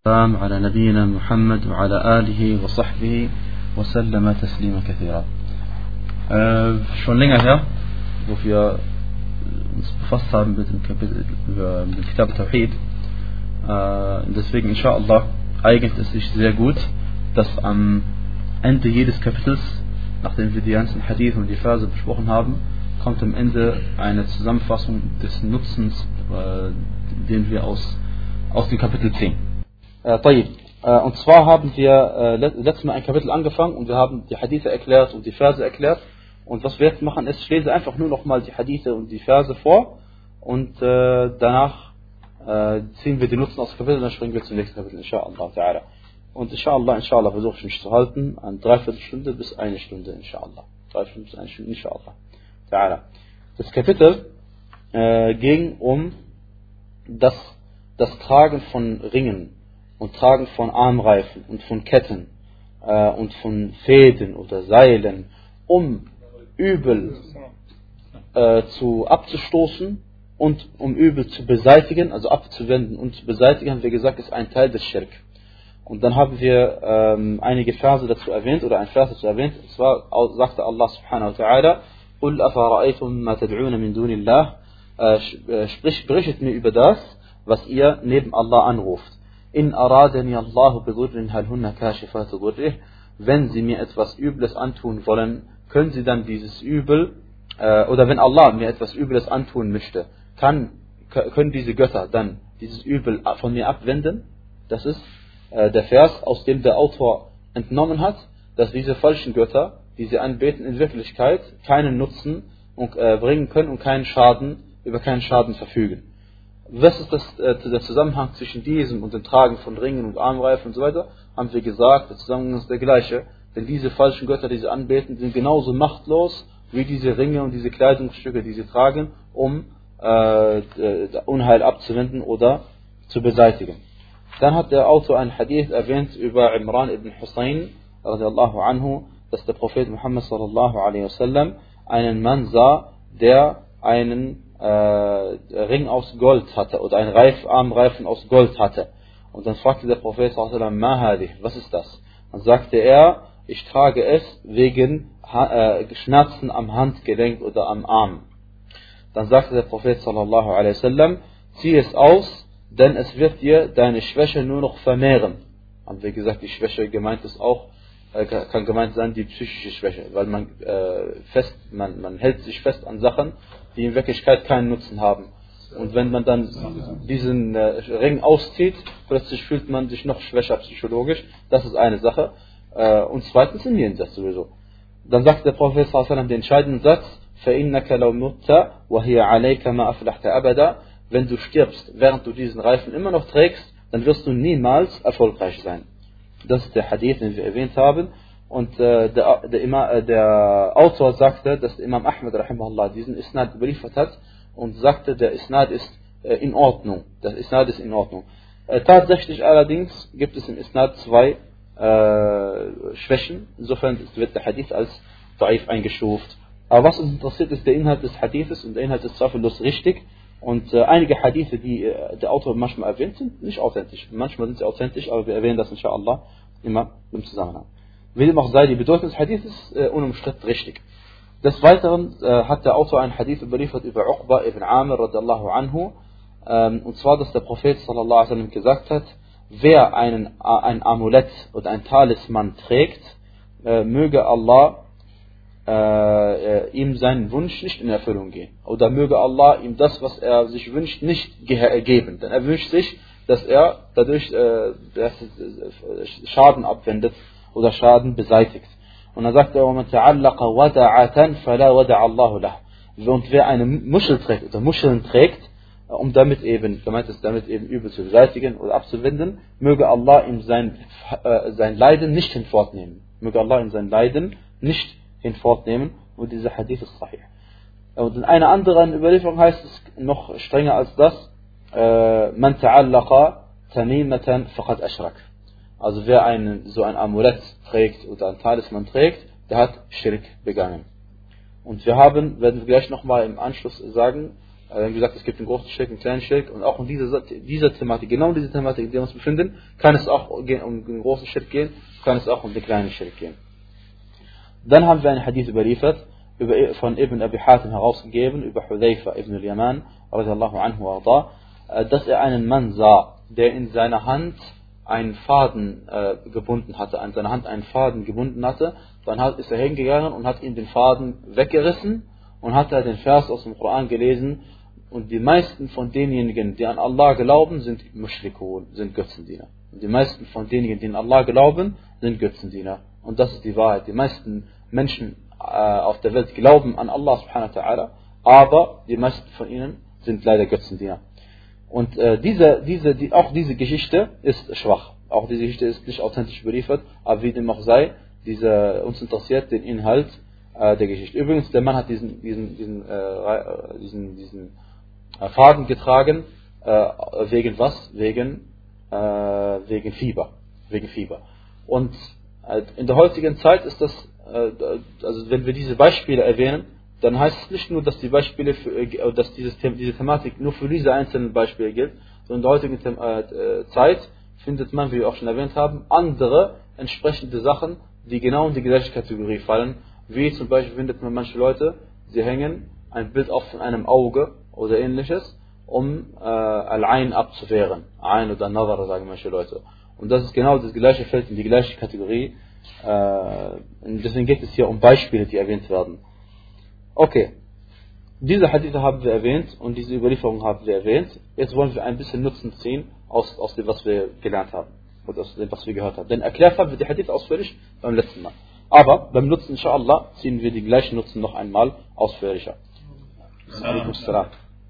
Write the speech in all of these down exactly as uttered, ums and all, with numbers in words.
السلام على نبينا محمد وعلى آله وصحبه وسلم تسليما كثيرا. Äh, schon länger her, wo wir uns befasst haben mit dem Kapitel über den Kitab Tawhid. Äh, deswegen, inshallah, eignet es sich sehr gut, dass am Ende jedes Kapitels, nachdem wir die ganzen Hadith und die Verse besprochen haben, kommt am Ende eine Zusammenfassung des Nutzens, äh, den wir aus, aus dem Kapitel ziehen. Äh, äh, und zwar haben wir äh, letztes Mal ein Kapitel angefangen und wir haben die Hadithe erklärt und die Verse erklärt. Und was wir jetzt machen ist, ich lese einfach nur nochmal die Hadithe und die Verse vor und äh, danach äh, ziehen wir die Nutzen aus dem Kapitel und dann springen wir zum nächsten Kapitel, inshallah ta'ala. Und inshallah, inshallah versuche ich mich zu halten an dreiviertel Stunde bis eine Stunde, inshallah. Dreiviertel bis eine Stunde, inshallah ta'ala. Das Kapitel äh, ging um das, das Tragen von Ringen und Tragen von Armreifen und von Ketten äh, und von Fäden oder Seilen, um Übel äh, zu abzustoßen und um Übel zu beseitigen, also abzuwenden und zu beseitigen, haben wir gesagt, ist ein Teil des Schirk. Und dann haben wir ähm, einige Verse dazu erwähnt, oder ein Vers dazu erwähnt, und zwar sagte Allah subhanahu wa ta'ala, قُلْ أَفَرَأَيْتُمْ مَا تَدْعُونَ مِن دُونِ اللَّهِ, sprich, berichtet mir über das, was ihr neben Allah anruft. In aradani Allahu bidurrin hal hunna kashifatu durrih. Wenn sie mir etwas Übles antun wollen, können sie dann dieses Übel, äh, oder wenn Allah mir etwas Übles antun möchte, kann, können diese Götter dann dieses Übel von mir abwenden? Das ist äh, der Vers, aus dem der Autor entnommen hat, dass diese falschen Götter, die sie anbeten, in Wirklichkeit keinen Nutzen und, äh, bringen können und keinen Schaden, über keinen Schaden verfügen. Was ist das, äh, der Zusammenhang zwischen diesem und dem Tragen von Ringen und Armreifen und so weiter? Haben wir gesagt, der Zusammenhang ist der gleiche. Denn diese falschen Götter, die sie anbeten, sind genauso machtlos wie diese Ringe und diese Kleidungsstücke, die sie tragen, um äh, Unheil abzuwenden oder zu beseitigen. Dann hat der Autor ein Hadith erwähnt über Imran ibn Husayn, radiallahu anhu, dass der Prophet Muhammad sallallahu alaihi wasallam einen Mann sah, der einen äh, Ring aus Gold hatte oder einen Reif, Armreifen aus Gold hatte. Und dann fragte der Prophet sallallahu alaihi wasallam, Ma hadi, was ist das? Dann sagte er, ich trage es wegen äh, Schmerzen am Handgelenk oder am Arm. Dann sagte der Prophet sallallahu alaihi wasallam, zieh es aus, denn es wird dir deine Schwäche nur noch vermehren. Haben wir gesagt, die Schwäche gemeint ist auch, äh, kann gemeint sein die psychische Schwäche, weil man äh, fest, man, man hält sich fest an Sachen, die in Wirklichkeit keinen Nutzen haben. Und wenn man dann diesen äh, Ring auszieht, plötzlich fühlt man sich noch schwächer psychologisch. Das ist eine Sache. Äh, und zweitens im Jenseits sowieso. Dann sagt der Prophet sallallahu alaihi wasallam den entscheidenden Satz, فَإِنَّكَ لَوْ مُتَّ وَهِيَ عَلَيْكَ مَا أَفْلَحْتَ أَبَدًا. Wenn du stirbst, während du diesen Reifen immer noch trägst, dann wirst du niemals erfolgreich sein. Das ist der Hadith, den wir erwähnt haben. Und äh, der, der, Ima, der Autor sagte, dass Imam Ahmad rahimahullah diesen Isnad überliefert hat und sagte, der Isnad ist äh, in Ordnung. Der Isnad ist in Ordnung. Äh, tatsächlich allerdings gibt es im Isnad zwei äh, Schwächen. Insofern wird der Hadith als Da'if eingestuft. Aber was uns interessiert, ist der Inhalt des Hadithes und der Inhalt ist zweifellos richtig. Und äh, einige Hadithe, die äh, der Autor manchmal erwähnt, sind nicht authentisch. Manchmal sind sie authentisch, aber wir erwähnen das inshallah immer im Zusammenhang. Wie dem auch sei, die Bedeutung des Hadiths ist äh, unumstritten richtig. Des Weiteren äh, hat der Autor einen Hadith überliefert über Uqba ibn Amir radiallahu anhu, ähm, und zwar, dass der Prophet sallallahu alaihi wasallam gesagt hat, wer einen, ein Amulett oder ein Talisman trägt, äh, möge Allah äh, ihm seinen Wunsch nicht in Erfüllung gehen. Oder möge Allah ihm das, was er sich wünscht, nicht ge- geben. Denn er wünscht sich, dass er dadurch äh, dass, äh, Schaden abwendet oder Schaden beseitigt. Und dann sagt er, وَمَنْ تَعَلَّقَ وَدَعَةً فَلَا وَدَعَ اللَّهُ لَهُ. Und wer eine Muschel trägt oder Muscheln trägt, um damit eben, gemeint ist, damit eben Übel zu beseitigen oder abzuwenden, möge Allah ihm sein, äh, sein Leiden nicht hinfortnehmen. Möge Allah ihm sein Leiden nicht hinfortnehmen. Und dieser Hadith ist sahih. Und in einer anderen Überlieferung heißt es noch strenger als das, مَنْ تَعَلَّقَ تَمِيمَةً فَقَدْ أَشْرَكَ. Also wer einen, so ein Amulett trägt oder ein Talisman trägt, der hat Schirk begangen. Und wir haben, werden wir gleich nochmal im Anschluss sagen, Wir haben gesagt, es gibt einen großen Schirk, einen kleinen Schirk, und auch in dieser, dieser Thematik, genau in dieser Thematik, in der wir uns befinden, kann es auch um den großen Schirk gehen, kann es auch um den kleinen Schirk gehen. Dann haben wir einen Hadith überliefert, über, von Ibn Abi Hatim herausgegeben, über Hudayfa ibn al-Yaman, radiallahu anhu arda, dass er einen Mann sah, der in seiner Hand einen Faden äh, gebunden hatte, an seiner Hand einen Faden gebunden hatte. Dann hat, ist er hingegangen und hat ihm den Faden weggerissen und hat er den Vers aus dem Koran gelesen. Und die meisten von denjenigen, die an Allah glauben, sind Mushrikun, sind Götzendiener. Und die meisten von denjenigen, die an Allah glauben, sind Götzendiener. Und das ist die Wahrheit. Die meisten Menschen äh, auf der Welt glauben an Allah subhanahu wa ta'ala, aber die meisten von ihnen sind leider Götzendiener. Und äh, diese, diese, die, auch diese Geschichte ist schwach. Auch diese Geschichte ist nicht authentisch überliefert, aber wie dem auch sei, diese, uns interessiert den Inhalt äh, der Geschichte. Übrigens, der Mann hat diesen, diesen, diesen, äh, diesen, diesen äh, Faden getragen, äh, wegen was? Wegen, äh, wegen Fieber. Wegen Fieber. Und äh, in der heutigen Zeit ist das, äh, also wenn wir diese Beispiele erwähnen, dann heißt es nicht nur, dass die Beispiele, für, dass dieses, diese Thematik nur für diese einzelnen Beispiele gilt, sondern in der heutigen äh, Zeit findet man, wie wir auch schon erwähnt haben, andere entsprechende Sachen, die genau in die gleiche Kategorie fallen. Wie zum Beispiel findet man manche Leute, sie hängen ein Bild auf von einem Auge oder ähnliches, um äh, Al-Ain abzuwehren. Ain oder Nazar, sagen manche Leute. Und das ist genau das gleiche Feld in die gleiche Kategorie. Äh, und deswegen geht es hier um Beispiele, die erwähnt werden. Okay, diese Hadithe haben wir erwähnt und diese Überlieferung haben wir erwähnt. Jetzt wollen wir ein bisschen Nutzen ziehen aus, aus dem, was wir gelernt haben und aus dem, was wir gehört haben. Denn erklärt haben wir die Hadithe ausführlich beim letzten Mal. Aber beim Nutzen, inshallah, ziehen wir die gleichen Nutzen noch einmal ausführlicher. Ja.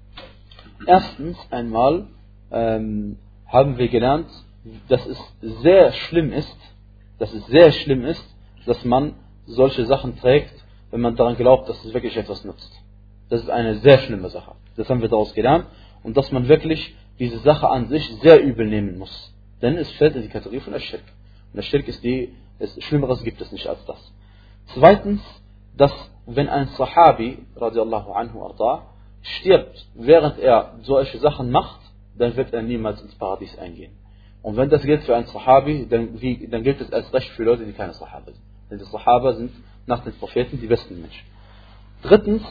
Erstens einmal ähm, haben wir gelernt, dass es sehr schlimm ist, dass es sehr schlimm ist, dass man solche Sachen trägt, wenn man daran glaubt, dass es wirklich etwas nutzt. Das ist eine sehr schlimme Sache. Das haben wir daraus gelernt. Und dass man wirklich diese Sache an sich sehr übel nehmen muss. Denn es fällt in die Kategorie von Ash-Shirk. Und Ash-Shirk ist die, ist, Schlimmeres gibt es nicht als das. Zweitens, dass wenn ein Sahabi, radiallahu anhu arda, stirbt, während er solche Sachen macht, dann wird er niemals ins Paradies eingehen. Und wenn das gilt für einen Sahabi, dann, wie, dann gilt es erst recht für Leute, die keine Sahaba sind. Denn die Sahaba sind nach den Propheten die besten Menschen. Drittens,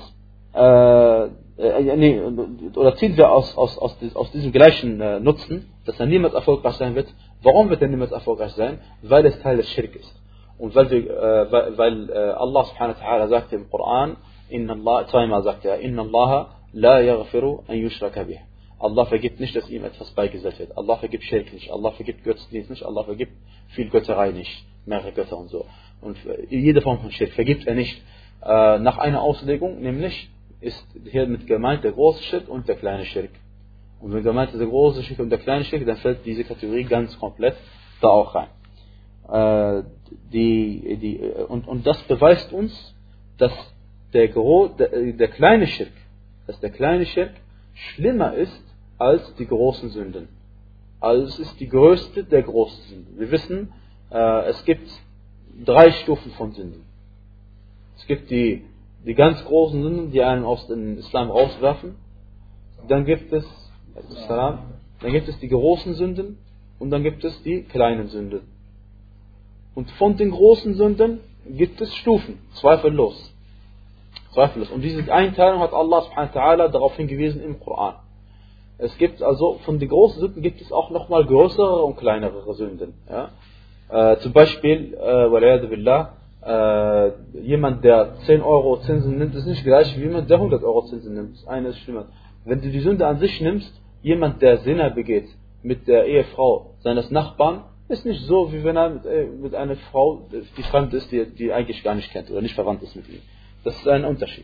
äh, äh, nee, oder ziehen wir aus, aus, aus, aus diesem gleichen äh, Nutzen, dass er niemals erfolgreich sein wird. Warum wird er niemals erfolgreich sein? Weil es Teil des Schirk ist. Und weil, wir, äh, weil, weil äh, Allah subhanahu wa ta'ala sagte im Koran, Inna Allah, zweimal sagt er, Inna Allah la yaghfiru an yushraka bih. Allah vergibt nicht, dass ihm etwas beigesetzt wird. Allah vergibt Schirk nicht. Allah vergibt Götzendienst nicht. Allah vergibt viel Götterei nicht. Mehrere Götter und so. Und jede Form von Schirk vergibt er nicht. Äh, nach einer Auslegung, nämlich ist hier mit gemeint der große Schirk und der kleine Schirk. Und wenn gemeint ist der große Schirk und der kleine Schirk, dann fällt diese Kategorie ganz komplett da auch rein. Äh, die, die, und, und das beweist uns, dass der, Gro, der, der kleine Schirk, dass der kleine Schirk schlimmer ist als die großen Sünden. Also es ist die größte der großen Sünden. Wir wissen, äh, es gibt drei Stufen von Sünden. Es gibt die, die ganz großen Sünden, die einen aus dem Islam rauswerfen. Dann gibt es, dann gibt es die großen Sünden und dann gibt es die kleinen Sünden. Und von den großen Sünden gibt es Stufen, zweifellos. Zweifellos. Und diese Einteilung hat Allah subhanahu wa ta'ala darauf hingewiesen im Koran. Es gibt also, von den großen Sünden gibt es auch nochmal größere und kleinere Sünden. Ja? Äh, zum Beispiel, äh, billah, äh, jemand, der zehn Euro Zinsen nimmt, ist nicht gleich wie jemand, der hundert Euro Zinsen nimmt. Das eine ist schlimmer. Wenn du die Sünde an sich nimmst, jemand, der Zina begeht mit der Ehefrau seines Nachbarn, ist nicht so, wie wenn er mit, äh, mit einer Frau, die fremd ist, die, die eigentlich gar nicht kennt oder nicht verwandt ist mit ihm. Das ist ein Unterschied.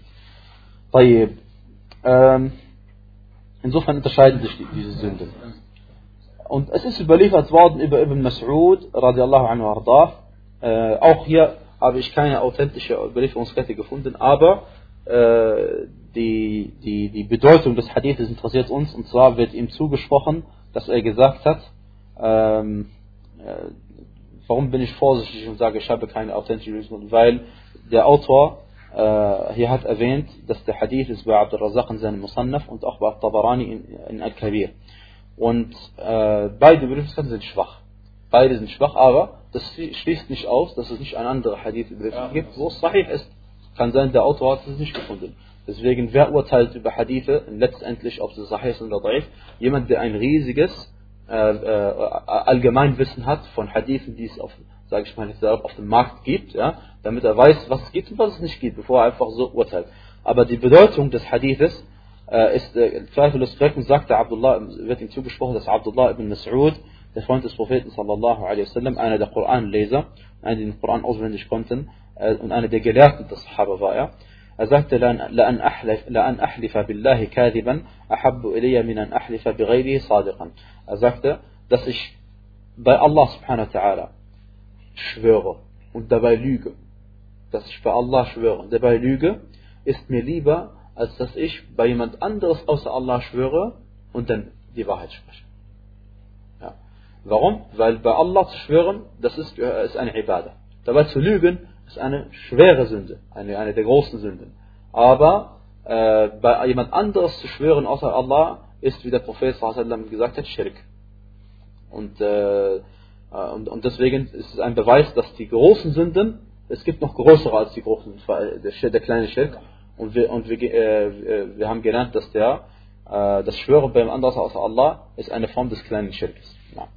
Ähm, insofern unterscheiden sich die, diese Sünden. Und es ist überliefert worden über Ibn Mas'ud, radiallahu anhu arda. Äh, auch hier habe ich keine authentische Überlieferungskette gefunden, aber äh, die, die, die Bedeutung des Hadithes interessiert uns. Und zwar wird ihm zugesprochen, dass er gesagt hat, ähm, äh, warum bin ich vorsichtig und sage, ich habe keine authentische Überlieferung? Weil der Autor äh, hier hat erwähnt, dass der Hadith ist bei Abdul Razak in seinem Musannaf und auch bei Tabarani in, in Al-Kabir. Und äh, beide Überlieferungen sind schwach. Beide sind schwach, aber das schließt nicht aus, dass es nicht ein anderer Hadith ja. gibt, wo es sahih ist. Kann sein, der Autor hat es nicht gefunden. Deswegen, wer urteilt über Hadithe letztendlich, ob es sahih ist oder daif? Jemand, der ein riesiges äh, äh, Allgemeinwissen hat von Hadithen, die es auf, sage ich mal, auf dem Markt gibt, ja, damit er weiß, was es gibt und was es nicht gibt, bevor er einfach so urteilt. Aber die Bedeutung des Hadithes äh, ist äh, zweifellos wirken, sagte Abdullah, wird ihm zugesprochen, dass Abdullah ibn Mas'ud, der Freund des Propheten sallallahu alaihi wasallam, einer der Koranleser, einer, die den Koran auswendig konnten äh, und einer der Gelehrten des Sahaba war er. Er sagte, لأن أحلف, لأن أحلف بالله كاذبا أحب إلي من أن أحلف بغيره صادقا. Er sagte, dass ich bei Allah subhanahu wa ta'ala schwöre und dabei lüge. Dass ich bei Allah schwöre und dabei lüge, ist mir lieber, als dass ich bei jemand anderes außer Allah schwöre und dann die Wahrheit spreche. Ja. Warum? Weil bei Allah zu schwören, das ist, ist eine Ibadah. Dabei zu lügen, ist eine schwere Sünde, eine, eine der großen Sünden. Aber äh, bei jemand anderes zu schwören außer Allah ist, wie der Prophet sallallahu alaihi wasallam gesagt hat, Schirk. Und, äh, und, und deswegen ist es ein Beweis, dass die großen Sünden, es gibt noch größere als die großen, der, der kleine Schirk. Und wir, und wir, äh, wir haben gelernt, dass der, äh, das Schwören bei jemand anderes außer Allah ist eine Form des kleinen Schirkes. Ja.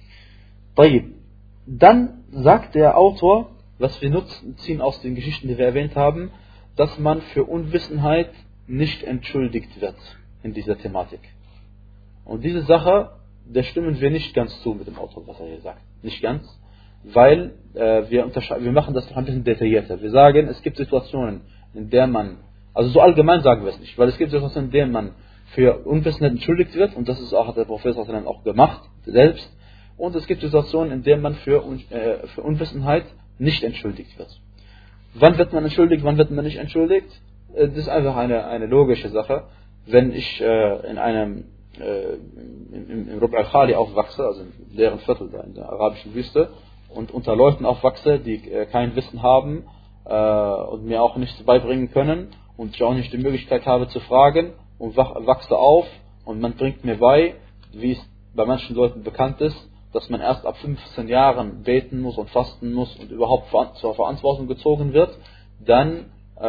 Dann sagt der Autor, was wir nutzen, ziehen aus den Geschichten, die wir erwähnt haben, dass man für Unwissenheit nicht entschuldigt wird in dieser Thematik. Und diese Sache, da stimmen wir nicht ganz zu mit dem Autor, was er hier sagt. Nicht ganz, weil äh, wir, wir machen das noch ein bisschen detaillierter. Wir sagen, es gibt Situationen, in der man, also so allgemein sagen wir es nicht, weil es gibt Situationen, in denen man für Unwissenheit entschuldigt wird, und das ist auch, hat der Prophet auch gemacht, selbst. Und es gibt Situationen, in denen man für, äh, für Unwissenheit nicht entschuldigt wird. Wann wird man entschuldigt, wann wird man nicht entschuldigt? Das ist einfach eine, eine logische Sache. Wenn ich äh, in einem äh, im, im Rub' al-Khali aufwachse, also im leeren Viertel in der arabischen Wüste, und unter Leuten aufwachse, die äh, kein Wissen haben äh, und mir auch nichts beibringen können und ich auch nicht die Möglichkeit habe zu fragen, und wach, wachse auf und man bringt mir bei, wie es bei manchen Leuten bekannt ist, dass man erst ab fünfzehn Jahren beten muss und fasten muss und überhaupt zur Verantwortung gezogen wird, dann, äh,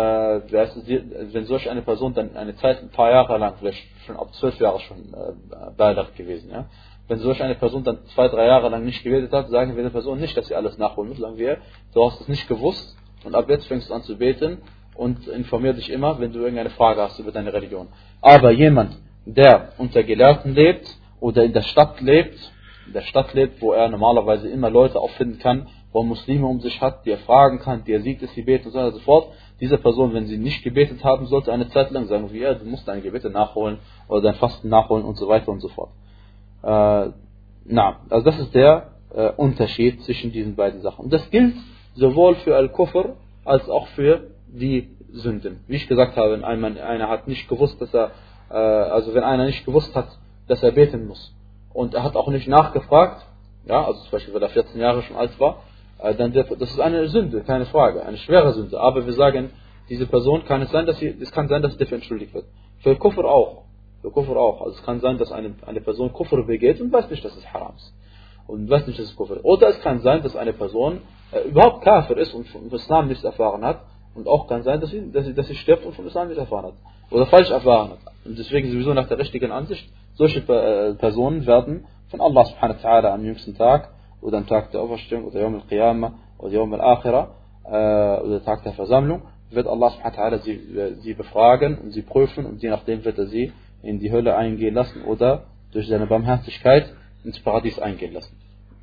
wenn solch eine Person dann eine Zeit, ein paar Jahre lang, vielleicht schon ab zwölf Jahre schon äh, Beileid gewesen, ja, wenn solch eine Person dann zwei, drei Jahre lang nicht gebetet hat, sagen wir der Person nicht, dass sie alles nachholen muss, sagen wir, du hast es nicht gewusst und ab jetzt fängst du an zu beten und informier dich immer, wenn du irgendeine Frage hast über deine Religion. Aber jemand, der unter Gelehrten lebt oder in der Stadt lebt, in der Stadt lebt, wo er normalerweise immer Leute auffinden kann, wo er Muslime um sich hat, die er fragen kann, die er sieht, dass sie beten und so weiter und so fort. Diese Person, wenn sie nicht gebetet haben, sollte eine Zeit lang sagen, wie er, du musst deine Gebete nachholen oder dein Fasten nachholen und so weiter und so fort. Äh, na, also das ist der äh, Unterschied zwischen diesen beiden Sachen. Und das gilt sowohl für Al-Kufr als auch für die Sünden. Wie ich gesagt habe, wenn einer, einer hat nicht gewusst, dass er, äh, also wenn einer nicht gewusst hat, dass er beten muss, und er hat auch nicht nachgefragt, ja, also zum Beispiel, weil er vierzehn Jahre schon alt war, äh, dann das ist eine Sünde, keine Frage, eine schwere Sünde. Aber wir sagen, diese Person kann es sein, dass sie, es kann sein, dass sie dafür entschuldigt wird. Für Kufr auch, für Kufr auch. Also es kann sein, dass eine, eine Person Kufr begeht und weiß nicht, dass es haram ist. Und weiß nicht, dass es Kufr ist. Oder es kann sein, dass eine Person äh, überhaupt Kafir ist und vom Islam nichts erfahren hat. Und auch kann sein, dass sie, dass sie, dass sie stirbt und vom Islam nichts erfahren hat. Oder falsch erfahren hat. Und deswegen sowieso nach der richtigen Ansicht, solche Personen werden von Allah subhanahu wa ta'ala am jüngsten Tag oder am Tag der Auferstehung oder Yawm al-Qiyamah oder Yawm al-Akhirah äh, oder Tag der Versammlung, wird Allah subhanahu wa ta'ala sie, sie befragen und sie prüfen, und je nachdem wird er sie in die Hölle eingehen lassen oder durch seine Barmherzigkeit ins Paradies eingehen lassen.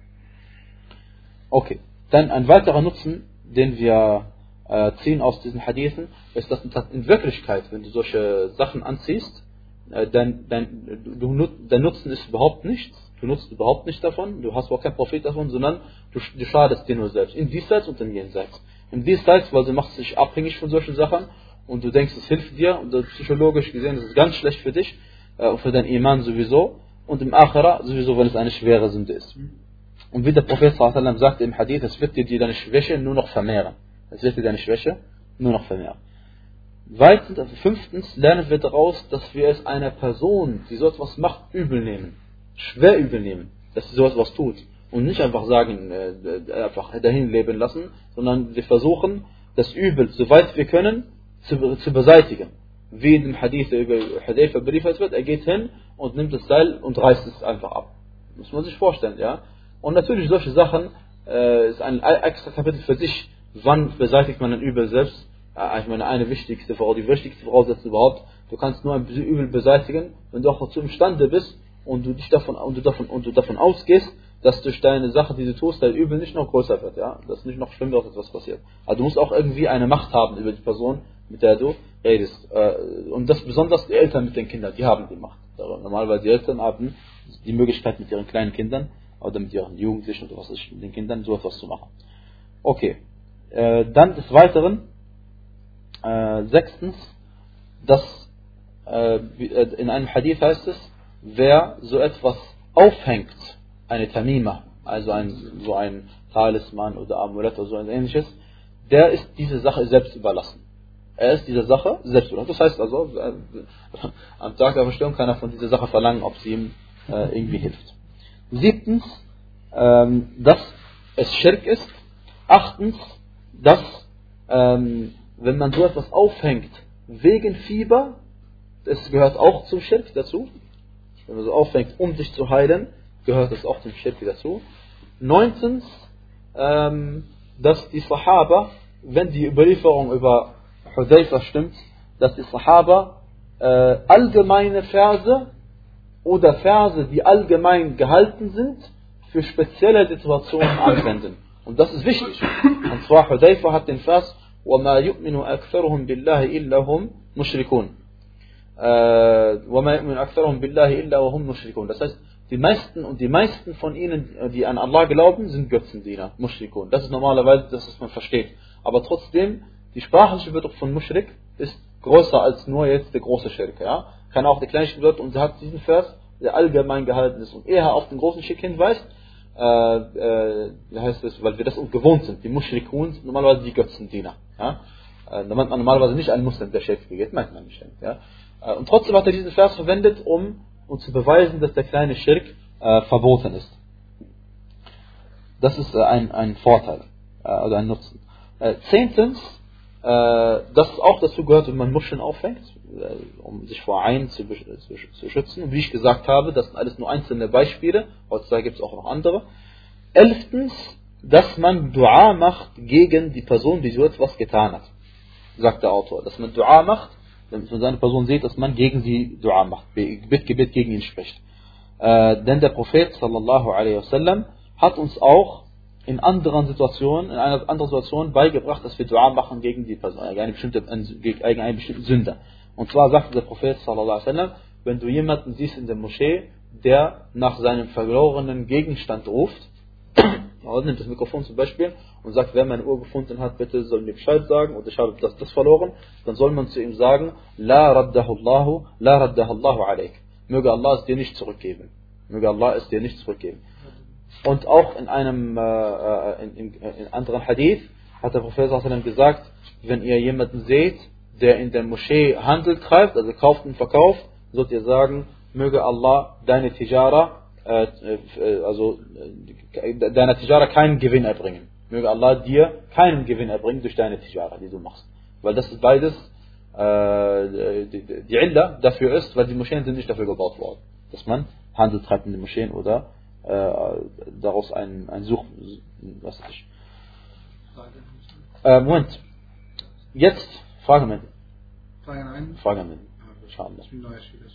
Okay, dann ein weiterer Nutzen, den wir äh, ziehen aus diesen Hadithen, ist, dass in Wirklichkeit, wenn du solche Sachen anziehst, Dein, dein, du, dein Nutzen ist überhaupt nichts, du nutzt überhaupt nichts davon, du hast auch keinen Profit davon, sondern du, du schadest dir nur selbst, in diesseits und in jenseits. In diesseits, weil du machst dich abhängig von solchen Sachen und du denkst, es hilft dir, und psychologisch gesehen ist es ganz schlecht für dich äh, und für dein Iman sowieso, und im Akhira sowieso, weil es eine schwere Sünde ist. Und wie der Prophet sallallahu alaihi wasallam sagte im Hadith, es wird dir deine Schwäche nur noch vermehren. Es wird dir deine Schwäche nur noch vermehren. Weitens, also fünftens, lernen wir daraus, dass wir es einer Person, die so etwas macht, übel nehmen. Schwer übel nehmen, dass sie so etwas tut. Und nicht einfach sagen, äh, einfach dahin leben lassen, sondern wir versuchen, das Übel, soweit wir können, zu, zu beseitigen. Wie in dem Hadith, der über Hudayfa berichtet wird, er geht hin und nimmt das Seil und reißt es einfach ab. Muss man sich vorstellen, ja. Und natürlich solche Sachen, äh, ist ein extra Kapitel für sich, wann beseitigt man ein Übel selbst. Ja, ich meine, eine wichtigste Voraussetzung, die wichtigste Voraussetzung überhaupt, du kannst nur ein Übel beseitigen, wenn du auch dazu imstande bist und du dich davon, und du davon, und du davon ausgehst, dass durch deine Sache, die du tust, dein Übel nicht noch größer wird, ja, dass nicht noch schlimmer etwas passiert. Also du musst auch irgendwie eine Macht haben über die Person, mit der du redest. Und das besonders die Eltern mit den Kindern, die haben die Macht. Normalerweise die Eltern haben die Möglichkeit, mit ihren kleinen Kindern oder mit ihren Jugendlichen oder was weiß ich, mit den Kindern so etwas zu machen. Okay. Dann des Weiteren, äh, sechstens, dass äh, in einem Hadith heißt es, wer so etwas aufhängt, eine Tamima, also ein, so ein Talisman oder Amulett oder so ein ähnliches, der ist diese Sache selbst überlassen. Er ist dieser Sache selbst überlassen. Das heißt also, äh, am Tag der Verstehung kann er von dieser Sache verlangen, ob sie ihm äh, irgendwie hilft. Siebtens, ähm, dass es Schirk ist. Achtens, dass ähm, wenn man so etwas aufhängt wegen Fieber, das gehört auch zum Schirk dazu. Wenn man so aufhängt, um sich zu heilen, gehört das auch zum Schirk dazu. Neuntens, ähm, dass die Sahaba, wenn die Überlieferung über Hudayfa stimmt, dass die Sahaba äh, allgemeine Verse oder Verse, die allgemein gehalten sind, für spezielle Situationen anwenden. Und das ist wichtig. Und zwar Hudayfa hat den Vers وَمَا يُؤْمِنُ أَكْثَرُهُم بِاللَّهِ إِلَّا هُمْ مُشْرِكُونَ وَمَا يُؤْمِنُ أَكْثَرُهُم بِاللَّهِ إِلَّا وَهُمْ مُشْرِكُونَ. Das heißt, die meisten und die meisten von ihnen, die an Allah glauben, sind Götzendiener, Mushrikun. Das ist normalerweise das, was man versteht. Aber trotzdem, die sprachliche Bedeutung von Mushrik ist größer als nur jetzt der große Schirk. Ja? Kann auch der kleine Bedeutung, und sie hat diesen Vers, der allgemein gehalten ist und eher auf den großen Schirk hinweist, äh, äh, heißt es, weil wir das gewohnt sind. Die Mushrikun sind normalerweise die Götzendiener. Ja? Äh, da meint man normalerweise nicht einen Muslim, der Schirk begeht, meint man nicht. Ja? Äh, und trotzdem hat er diesen Vers verwendet, um und zu beweisen, dass der kleine Schirk äh, verboten ist. Das ist äh, ein, ein Vorteil äh, oder ein Nutzen. Äh, zehntens, äh, dass auch dazu gehört, wenn man Muscheln aufhängt, äh, um sich vor Ein zu, zu, zu schützen. Und wie ich gesagt habe, das sind alles nur einzelne Beispiele. Heutzutage gibt es auch noch andere. Elftens, dass man Dua macht gegen die Person, die so etwas getan hat, sagt der Autor. Dass man Dua macht, wenn man seine Person sieht, dass man gegen sie Dua macht, Gebet, Gebet gegen ihn spricht. Äh, denn der Prophet sallallahu alaihi wasallam hat uns auch in anderen Situationen, in einer anderen Situation beigebracht, dass wir Dua machen gegen die Person, gegen eine bestimmte, gegen einen bestimmten Sünder. Und zwar sagte der Prophet sallallahu alaihi wasallam, wenn du jemanden siehst in der Moschee, der nach seinem verlorenen Gegenstand ruft, also nimmt das Mikrofon zum Beispiel und sagt, wer meine Uhr gefunden hat, bitte soll mir Bescheid sagen und ich habe das, das verloren, dann soll man zu ihm sagen, La raddahu Allahu, La raddahu Allahu alaik. Möge Allah es dir nicht zurückgeben. Möge Allah es dir nicht zurückgeben. Und auch in einem äh, in, in, in anderen Hadith hat der Prophet sallallahu alaihi wasallam gesagt, wenn ihr jemanden seht, der in der Moschee Handel treibt, also kauft und verkauft, sollt ihr sagen, möge Allah deine Tijara also deiner Tijara keinen Gewinn erbringen. Möge Allah dir keinen Gewinn erbringen durch deine Tijara, die du machst. Weil das ist beides äh, die, die Illa dafür ist, weil die Moscheen sind nicht dafür gebaut worden, dass man Handel treibt in den Moscheen oder äh, daraus ein, ein Such... was weiß ich. Äh, Moment. Jetzt Fragen mit. Fragen ein. Fragen mit. Schauen wir. Ich bin neu,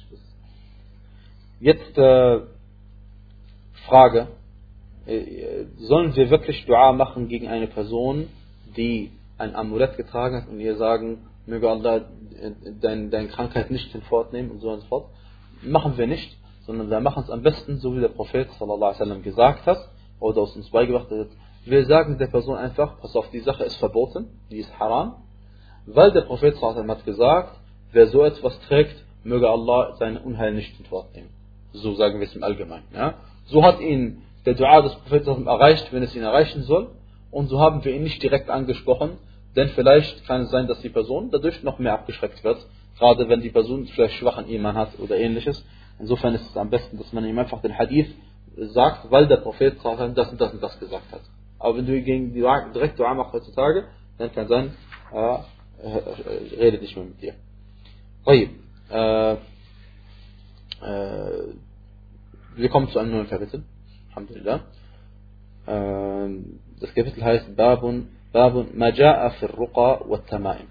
Jetzt äh, Frage, sollen wir wirklich Dua machen gegen eine Person, die ein Amulett getragen hat und ihr sagen, möge Allah deine, deine Krankheit nicht hinfortnehmen und so und so fort? Machen wir nicht, sondern wir machen es am besten, so wie der Prophet sallallahu alaihi wasallam gesagt hat oder aus uns beigebracht hat. Wir sagen der Person einfach, pass auf, die Sache ist verboten, die ist haram, weil der Prophet sallallahu alaihi wasallam hat gesagt, wer so etwas trägt, möge Allah sein Unheil nicht hinfortnehmen. So sagen wir es im Allgemeinen. Ja? So hat ihn der Dua des Propheten erreicht, wenn es ihn erreichen soll. Und so haben wir ihn nicht direkt angesprochen, denn vielleicht kann es sein, dass die Person dadurch noch mehr abgeschreckt wird, gerade wenn die Person vielleicht schwachen Iman hat oder ähnliches. Insofern ist es am besten, dass man ihm einfach den Hadith sagt, weil der Prophet das und das und das gesagt hat. Aber wenn du gegen die direkt Dua machst heutzutage, dann kann sein, äh, äh, redet nicht mehr mit dir. Okay. Äh, äh, wir kommen zu einem neuen Kapitel. Alhamdulillah. Äh, das Kapitel heißt Babun, Babun Maja'a fir Ruqa wa Tamaim.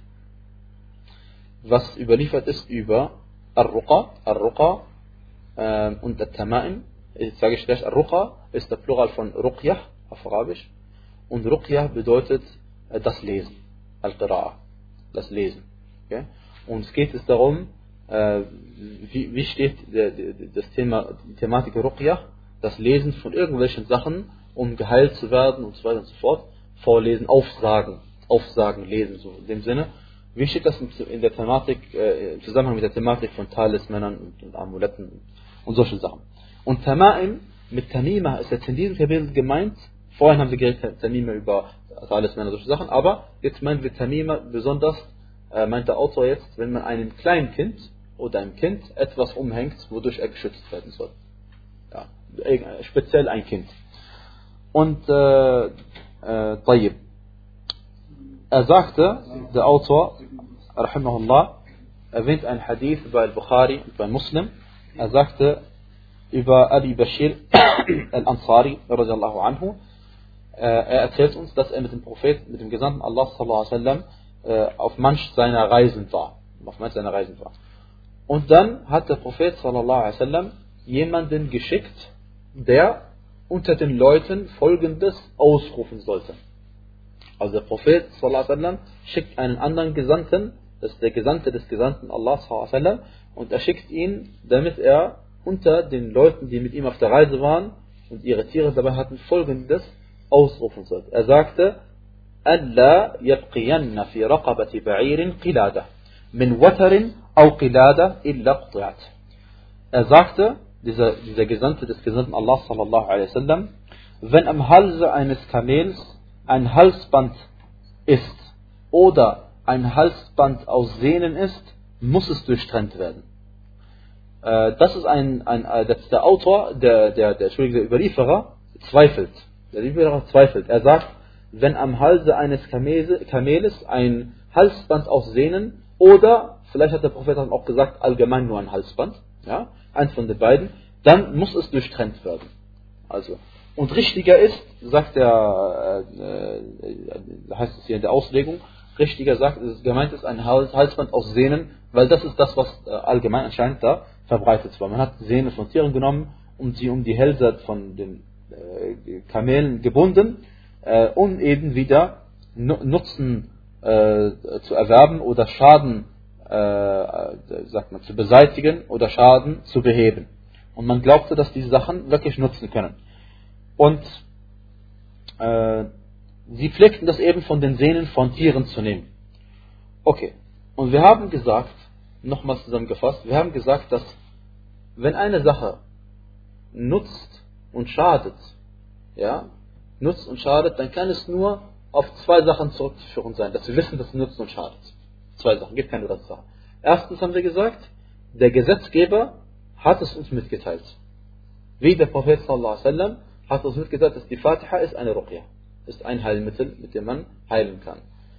Was überliefert ist über Ar-Ruqa, Ar-Ruqa äh, und At-Tamaim. Ich sage ich gleich, Ar-Ruqa ist der Plural von Ruqyah auf Arabisch. Und Ruqyah bedeutet äh, das Lesen. Al-Qira'a, das Lesen. Okay? Und es geht es darum, äh, wie, wie steht der, der, das Thema, die Thematik Ruqyah, das Lesen von irgendwelchen Sachen, um geheilt zu werden und so weiter und so fort. Vorlesen, aufsagen, aufsagen, lesen, so in dem Sinne. Wie steht das in der Thematik, äh, im Zusammenhang mit der Thematik von Talismännern und, und Amuletten und solchen Sachen. Und Tamaim, mit Tamima ist jetzt in diesem Kapitel gemeint, vorhin haben wir geredet, Tamima über Talismänner und solche Sachen, aber jetzt meinen wir Tamima besonders, äh, meint der Autor jetzt, wenn man einem kleinen Kind oder einem Kind etwas umhängt, wodurch er geschützt werden soll. Ja, speziell ein Kind. Und äh, äh, Tayyib. Er sagte, der Autor, rahimahullah, erwähnt ein Hadith bei Al-Bukhari und bei Muslim. Er sagte über Abi Bashir al-Ansari, radiallahu anhu, er erzählt uns, dass er mit dem Propheten, mit dem Gesandten Allah sallallahu alaihi wasallam auf manch seiner Reisen war. Auf manch seiner Reisen war. Und dann hat der Prophet sallallahu alaihi wasallam jemanden geschickt, der unter den Leuten Folgendes ausrufen sollte. Also der Prophet sallallahu alaihi wasallam schickt einen anderen Gesandten, das ist der Gesandte des Gesandten Allah sallallahu alaihi wasallam, und er schickt ihn, damit er unter den Leuten, die mit ihm auf der Reise waren und ihre Tiere dabei hatten, Folgendes ausrufen sollte. Er sagte: Alla yabqiyanna fi raqabati ba'irin qilada min watarin aw qilada illa qti'at. Er sagte, dieser, dieser Gesandte des Gesandten Allah sallallahu alaihi wasallam, wenn am Halse eines Kamels ein Halsband ist oder ein Halsband aus Sehnen ist, muss es durchtrennt werden. Äh, das ist ein, ein äh, das ist der Autor, der, der, der, der Überlieferer zweifelt. Der Überlieferer zweifelt. Er sagt, wenn am Halse eines Kamele, Kameles ein Halsband aus Sehnen oder, vielleicht hat der Prophet auch gesagt, allgemein nur ein Halsband, ja, eins von den beiden, dann muss es durchtrennt werden. Also, und richtiger ist, sagt der, äh, äh, heißt es hier in der Auslegung, richtiger sagt, es gemeint ist ein Halsband aus Sehnen, weil das ist das, was äh, allgemein anscheinend da verbreitet war. Man hat Sehnen von Tieren genommen und sie um die Hälse von den äh, Kamelen gebunden, äh, um eben wieder Nutzen äh, zu erwerben oder Schaden äh, sagt man, zu beseitigen oder Schaden zu beheben. Und man glaubte, dass diese Sachen wirklich nutzen können. Und äh, sie pflegten das eben von den Sehnen von Tieren zu nehmen. Okay. Und wir haben gesagt, nochmals zusammengefasst, wir haben gesagt, dass wenn eine Sache nutzt und schadet, ja, nutzt und schadet, dann kann es nur auf zwei Sachen zurückzuführen sein, dass wir wissen, dass es nutzt und schadet. Zwei Sachen, gibt keine dritte Sache. Erstens haben wir gesagt, der Gesetzgeber hat es uns mitgeteilt. Wie der Prophet sallallahu alaihi wasallam hat uns mitgeteilt, dass die Fatiha ist eine Ruqya, ist ein Heilmittel, mit dem man heilen kann.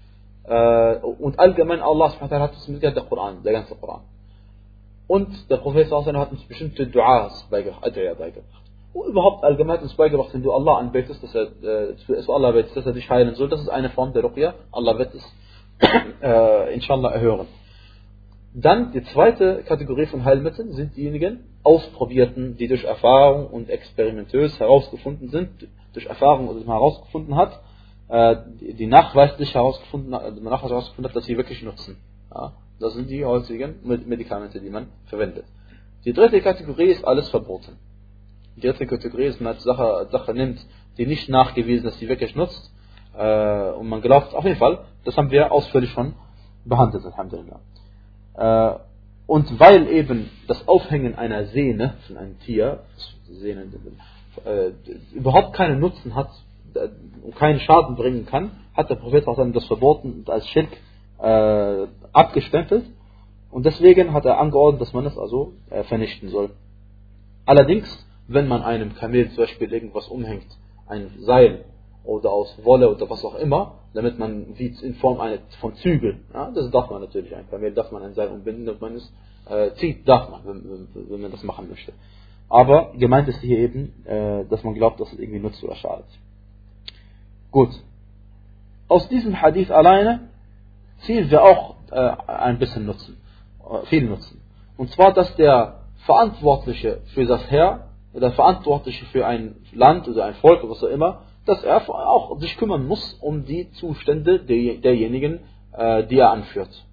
Und allgemein Allah subhanahu wa ta'ala hat uns mitgeteilt, der Koran, der ganze Koran. Und der Prophet sallallahu alaihi wasallam hat uns bestimmte Du'as beigebracht, Ad'iyah beigebracht. Und überhaupt allgemein hat uns beigebracht, wenn du Allah anbetest, dass er, äh, zu Allah betest, dass er dich heilen soll, das ist eine Form der Ruqya. Allah wird es äh, inshallah erhören. Dann die zweite Kategorie von Heilmitteln sind diejenigen Ausprobierten, die durch Erfahrung und experimentös herausgefunden sind, durch Erfahrung oder man herausgefunden hat, äh, die, die nachweislich herausgefunden, äh, man nachweislich herausgefunden hat, dass sie wirklich nutzen. Ja, das sind die heutigen Medikamente, die man verwendet. Die dritte Kategorie ist alles verboten. Die dritte Kategorie ist, man eine Sache, Sache nimmt, die nicht nachgewiesen, dass sie wirklich nutzt, äh, und man glaubt, auf jeden Fall, das haben wir ausführlich schon behandelt, alhamdulillah. Äh, und weil eben das Aufhängen einer Sehne von einem Tier, Sehne, äh, überhaupt keinen Nutzen hat äh, und keinen Schaden bringen kann, hat der Prophet das verboten und als Schirk äh, abgestempelt. Und deswegen hat er angeordnet, dass man es also äh, vernichten soll. Allerdings, wenn man einem Kamel zum Beispiel irgendwas umhängt, ein Seil oder aus Wolle oder was auch immer, damit man wie in Form eine, von Zügeln, ja, das darf man natürlich, ein Kamel darf man ein Seil umbinden, damit man es äh, zieht, darf man, wenn, wenn, wenn man das machen möchte. Aber gemeint ist hier eben, äh, dass man glaubt, dass es irgendwie nutzt oder schadet. Gut. Aus diesem Hadith alleine ziehen wir auch äh, ein bisschen Nutzen, äh, viel Nutzen. Und zwar, dass der Verantwortliche für das Heer, der Verantwortliche für ein Land oder ein Volk oder was auch immer, dass er auch sich kümmern muss um die Zustände der, derjenigen, äh, die er anführt.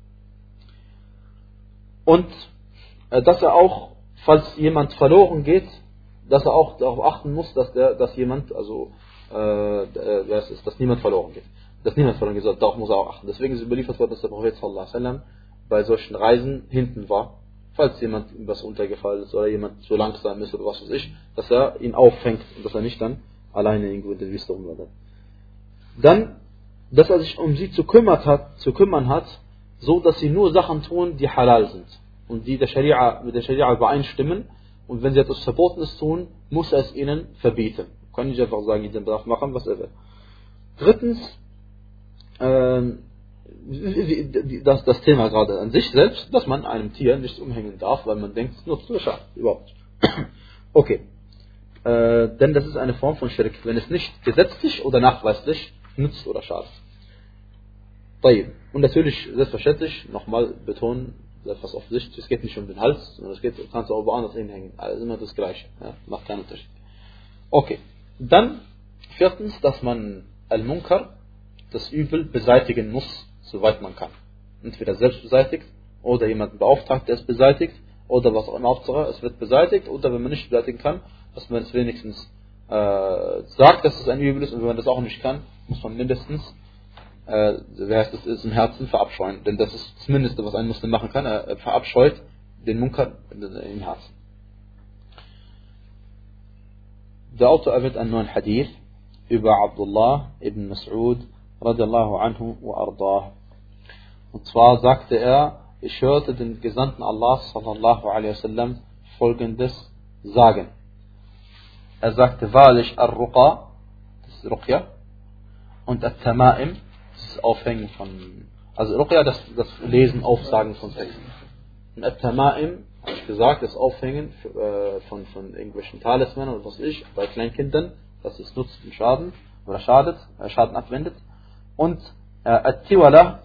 Und äh, dass er auch, falls jemand verloren geht, dass er auch darauf achten muss, dass der, dass jemand, also äh, das ist, dass niemand verloren geht. Dass niemand verloren geht, darauf muss er auch achten. Deswegen ist überliefert worden, dass der Prophet sallallahu alaihi wasallam bei solchen Reisen hinten war, falls jemand was untergefallen ist oder jemand zu langsam ist oder was weiß ich, dass er ihn auffängt und dass er nicht dann alleine irgendwo in der Wüste rumwandert. Dann, dass er sich um sie zu, kümmert hat, zu kümmern hat, so dass sie nur Sachen tun, die halal sind und die der Scharia, mit der Scharia übereinstimmen, und wenn sie etwas Verbotenes tun, muss er es ihnen verbieten. Kann nicht einfach sagen, jeder darf machen, was er will. Drittens, ähm, das, das Thema gerade an sich selbst, dass man einem Tier nichts umhängen darf, weil man denkt, es nutzt oder schadet. Überhaupt. Okay. Äh, denn das ist eine Form von Schirk, wenn es nicht gesetzlich oder nachweislich nutzt oder schadet. Und natürlich, selbstverständlich, nochmal betonen, etwas offensichtlich, es geht nicht um den Hals, sondern es geht, du kannst auch woanders hinhängen. Also immer das Gleiche. Ja? Macht keinen Unterschied. Okay. Dann, viertens, dass man Al-Munkar, das Übel, beseitigen muss, soweit man kann. Entweder selbst beseitigt, oder jemanden beauftragt, der es beseitigt, oder was auch immer, Hauptsache, es wird beseitigt, oder wenn man nicht beseitigen kann, dass man es wenigstens äh, sagt, dass es ein Übel ist, und wenn man das auch nicht kann, muss man mindestens Äh, wie heißt es, ist im Herzen verabscheuen. Denn das ist das Mindeste, was ein Muslim machen kann. Er verabscheut den Munkar im Herzen. Der Autor erwähnt einen neuen Hadith über Abdullah ibn Mas'ud radiallahu anhu wa ardah. Und zwar sagte er, ich hörte den Gesandten Allah sallallahu alaihi wasallam folgendes sagen. Er sagte wahrlich Ar-Ruqa, das ist Ruqya, und At-Tama'im, das Aufhängen von, also Ruqya, das, das Lesen, Aufsagen von Texten. Und At-Tama'im, habe ich gesagt, das Aufhängen äh, von, von irgendwelchen Talismanen oder was weiß ich, bei Kleinkindern, dass es nutzt und Schaden, oder schadet, äh, Schaden abwendet. Und äh, At-Tiwala,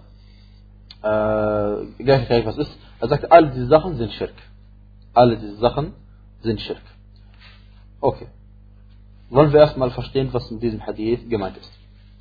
äh, gleich, gleich was ist, er sagt, alle diese Sachen sind Schirk. Alle diese Sachen sind Schirk. Okay. Wollen wir erstmal verstehen, was in diesem Hadith gemeint ist.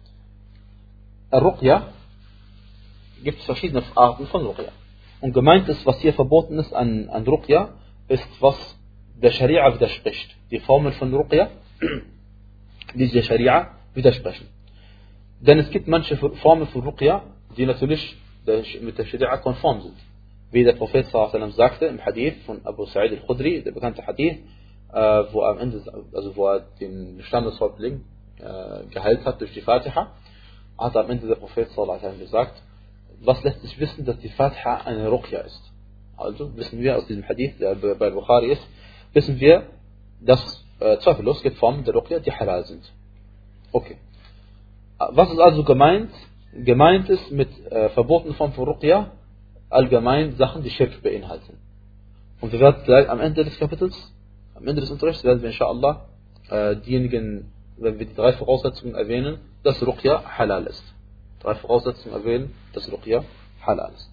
Ruqya, gibt es verschiedene Arten von Ruqya. Und gemeint ist, was hier verboten ist an, an Ruqya, ist, was der Scharia widerspricht. Die Formeln von Ruqya, die der Scharia widersprechen. Denn es gibt manche Formen von Ruqya, die natürlich mit der Scharia konform sind. Wie der Prophet sallallahu alaihi wasallam sagte im Hadith von Abu Sa'id al-Khudri, der bekannte Hadith, wo er am Ende, also wo er den Standeshäuptling äh, geheilt hat durch die Fatiha, hat am Ende der Prophet sallallahu alaihi wasallam gesagt, was lässt sich wissen, dass die Fatiha eine Ruqya ist. Also wissen wir aus diesem Hadith, der bei Bukhari ist, wissen wir, dass äh, zweifellos gibt Formen der Ruqya, die halal sind. Okay. Was ist also gemeint? Gemeint ist mit äh, verbotenen Formen von Ruqya allgemein Sachen, die Schirk beinhalten. Und wir werden gleich am Ende des Kapitels, am Ende des Unterrichts, werden wir inshallah äh, diejenigen, wenn wir die drei Voraussetzungen erwähnen, dass Ruqya halal ist. Drei Voraussetzungen erwähnen, dass Ruqya halal ist.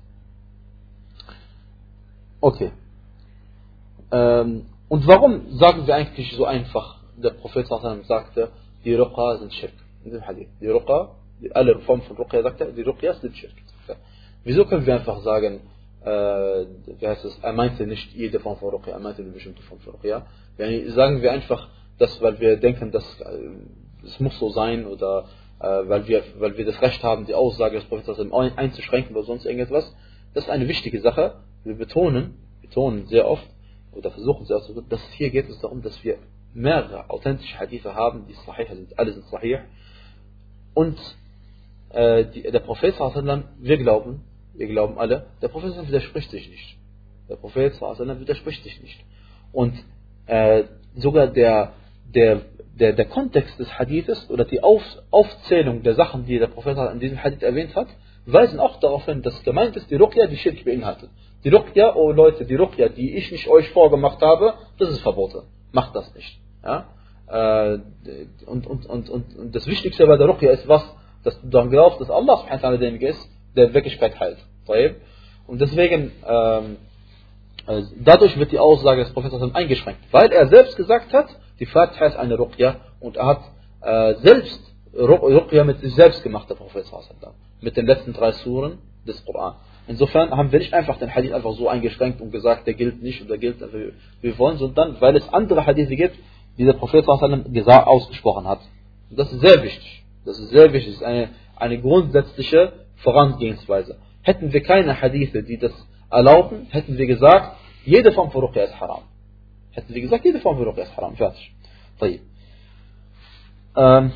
Okay. Ähm, und warum sagen wir eigentlich so einfach, der Prophet sallallahu sagte, die Ruqya sind Schirk. In dem Hadith. Die Ruqya, die, alle Formen von Ruqya sagte, die Ruqya sind Schirk. Wieso können wir einfach sagen, äh, wie heißt es, er meinte nicht jede Form von Ruqya, er meinte eine bestimmte Form von Ruqya. Sagen wir einfach, dass, weil wir denken, dass es muss so sein oder äh, weil, wir, weil wir das Recht haben, die Aussage des Propheten einzuschränken oder sonst irgendetwas. Das ist eine wichtige Sache. Wir betonen, betonen sehr oft oder versuchen sehr oft, dass es hier geht es darum, dass wir mehrere authentische Hadithe haben, die sahih sind, alle sind sahih. Und äh, die, der Prophet sallallahu alaihi wasallam, wir glauben, wir glauben alle, der Prophet sallallahu alaihi wasallam widerspricht sich nicht. Der Prophet sallallahu alaihi wasallam widerspricht sich nicht. Und äh, sogar der, der, der, der Kontext des Hadithes oder die Auf, Aufzählung der Sachen, die der Prophet in diesem Hadith erwähnt hat, weisen auch darauf hin, dass gemeint ist, die Ruqya, die Schirk beinhaltet. Die Ruqya, oh Leute, die Ruqya, die ich nicht euch vorgemacht habe, das ist verboten. Macht das nicht. Ja? Äh, und, und, und, und, und das Wichtigste bei der Ruqya ist was? Dass du daran glaubst, dass Allah subhanahu wa ta'ala derjenige ist, der Wirklichkeit heilt. Und deswegen, ähm, dadurch wird die Aussage des Propheten eingeschränkt. Weil er selbst gesagt hat, die Fatiha ist eine Ruqya und er hat äh, selbst Ruqya mit sich selbst gemacht, der Prophet mit den letzten drei Suren des Koran. Insofern haben wir nicht einfach den Hadith einfach so eingeschränkt und gesagt, der gilt nicht oder gilt, wie wir wollen, sondern weil es andere Hadithe gibt, die der Prophet gesagt, ausgesprochen hat. Und das ist sehr wichtig. Das ist sehr wichtig. Das ist eine, eine grundsätzliche Vorangehensweise. Hätten wir keine Hadithe, die das erlauben, hätten wir gesagt, jede Form von Ruqya ist haram. Hätten wir gesagt, jede Form von Ruqya ist haram. Fertig. Ähm,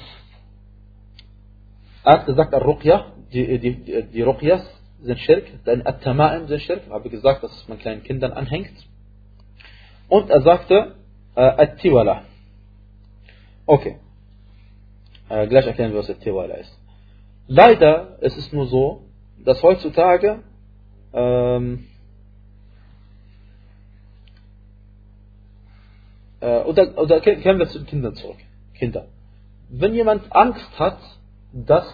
er hat gesagt, Ruqya, die, die, die, die Ruqyas sind Schirk, denn At-Tama'im sind Schirk. Habe gesagt, dass man kleinen Kindern anhängt. Und er sagte, äh, At-Tiwala. Okay. Äh, gleich erklären wir, was At-Tiwala ist. Leider ist es nur so, dass heutzutage ähm, äh, oder, oder kehren wir zu den Kindern zurück. Kinder. Wenn jemand Angst hat, dass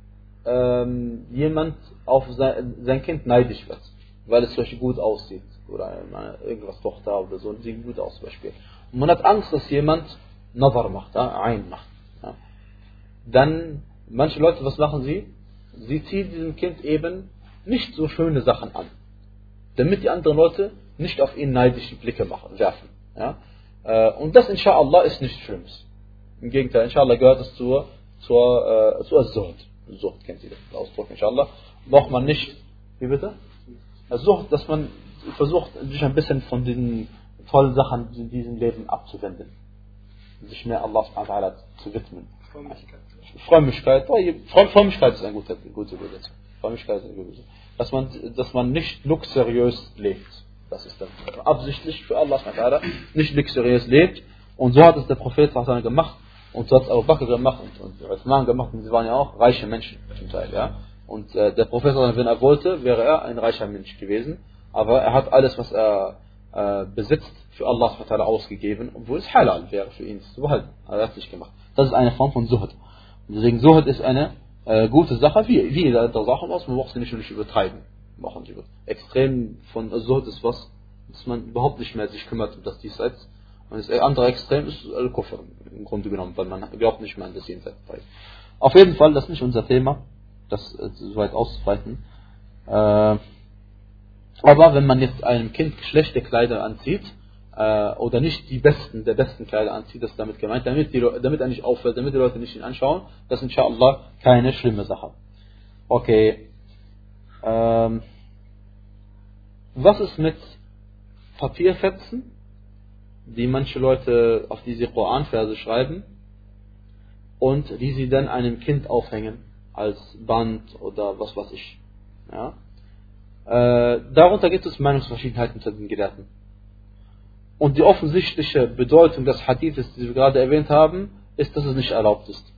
ähm, jemand auf sein, sein Kind neidisch wird, weil es zum Beispiel gut aussieht, oder eine, irgendwas Tochter oder so, sieht gut aus zum Beispiel. Und man hat Angst, dass jemand Nazar macht, ja, ein macht. Ja. Dann, manche Leute, was machen sie? Sie ziehen diesem Kind eben nicht so schöne Sachen an, damit die anderen Leute nicht auf ihn neidische Blicke machen, werfen. Ja. Und das, inshallah, ist nichts Schlimmes. Im Gegenteil, inshallah gehört es zur, zur, äh, zur Sucht. Sucht kennt ihr den Ausdruck, inshallah. Braucht man nicht, wie bitte? Sucht, dass man versucht, sich ein bisschen von den tollen Sachen in diesem Leben abzuwenden. Sich mehr Allah subhanahu wa ta'ala zu widmen. Frömmigkeit. Frömmigkeit ist eine gute, gute Übersetzung. Frömmigkeit ist eine gute Übersetzung. Dass man, dass man nicht luxuriös lebt. Das ist dann absichtlich für Allah subhanahu wa ta'ala nicht luxuriös lebt. Und so hat es der Prophet gemacht. Und so hat es Abu Bakr gemacht und, und Uthman gemacht. Und sie waren ja auch reiche Menschen zum Teil. Ja? Und äh, der Prophet, wenn er wollte, wäre er ein reicher Mensch gewesen. Aber er hat alles, was er äh, besitzt, für Allah subhanahu wa ta'ala ausgegeben, obwohl es halal wäre für ihn zu behalten. Er hat es nicht gemacht. Das ist eine Form von Zuhd. Und deswegen Zuhd ist eine äh, gute Sache, wie, wie jede andere Sache aus. Man braucht sie nicht, nicht übertreiben. Machen sie extrem von Zuhd ist was, dass man überhaupt nicht mehr sich kümmert um das Diesseits. Und das andere Extrem ist Al-Kufr im Grunde genommen, weil man glaubt nicht mehr an das Jenseits. Auf jeden Fall, das ist nicht unser Thema, das äh, so weit auszuweiten. Äh, aber wenn man jetzt einem Kind schlechte Kleider anzieht, äh, oder nicht die besten, der besten Kleider anzieht, das ist damit gemeint, damit, die, damit er nicht auffällt, damit die Leute nicht ihn anschauen, das ist inshallah keine schlimme Sache. Okay. Ähm, was ist mit Papierfetzen, die manche Leute auf diese Koranverse schreiben und die sie dann einem Kind aufhängen als Band oder was weiß ich. Ja? Äh, darunter gibt es Meinungsverschiedenheiten unter den Gelehrten. Und die offensichtliche Bedeutung des Hadithes, die wir gerade erwähnt haben, ist, dass es nicht erlaubt ist.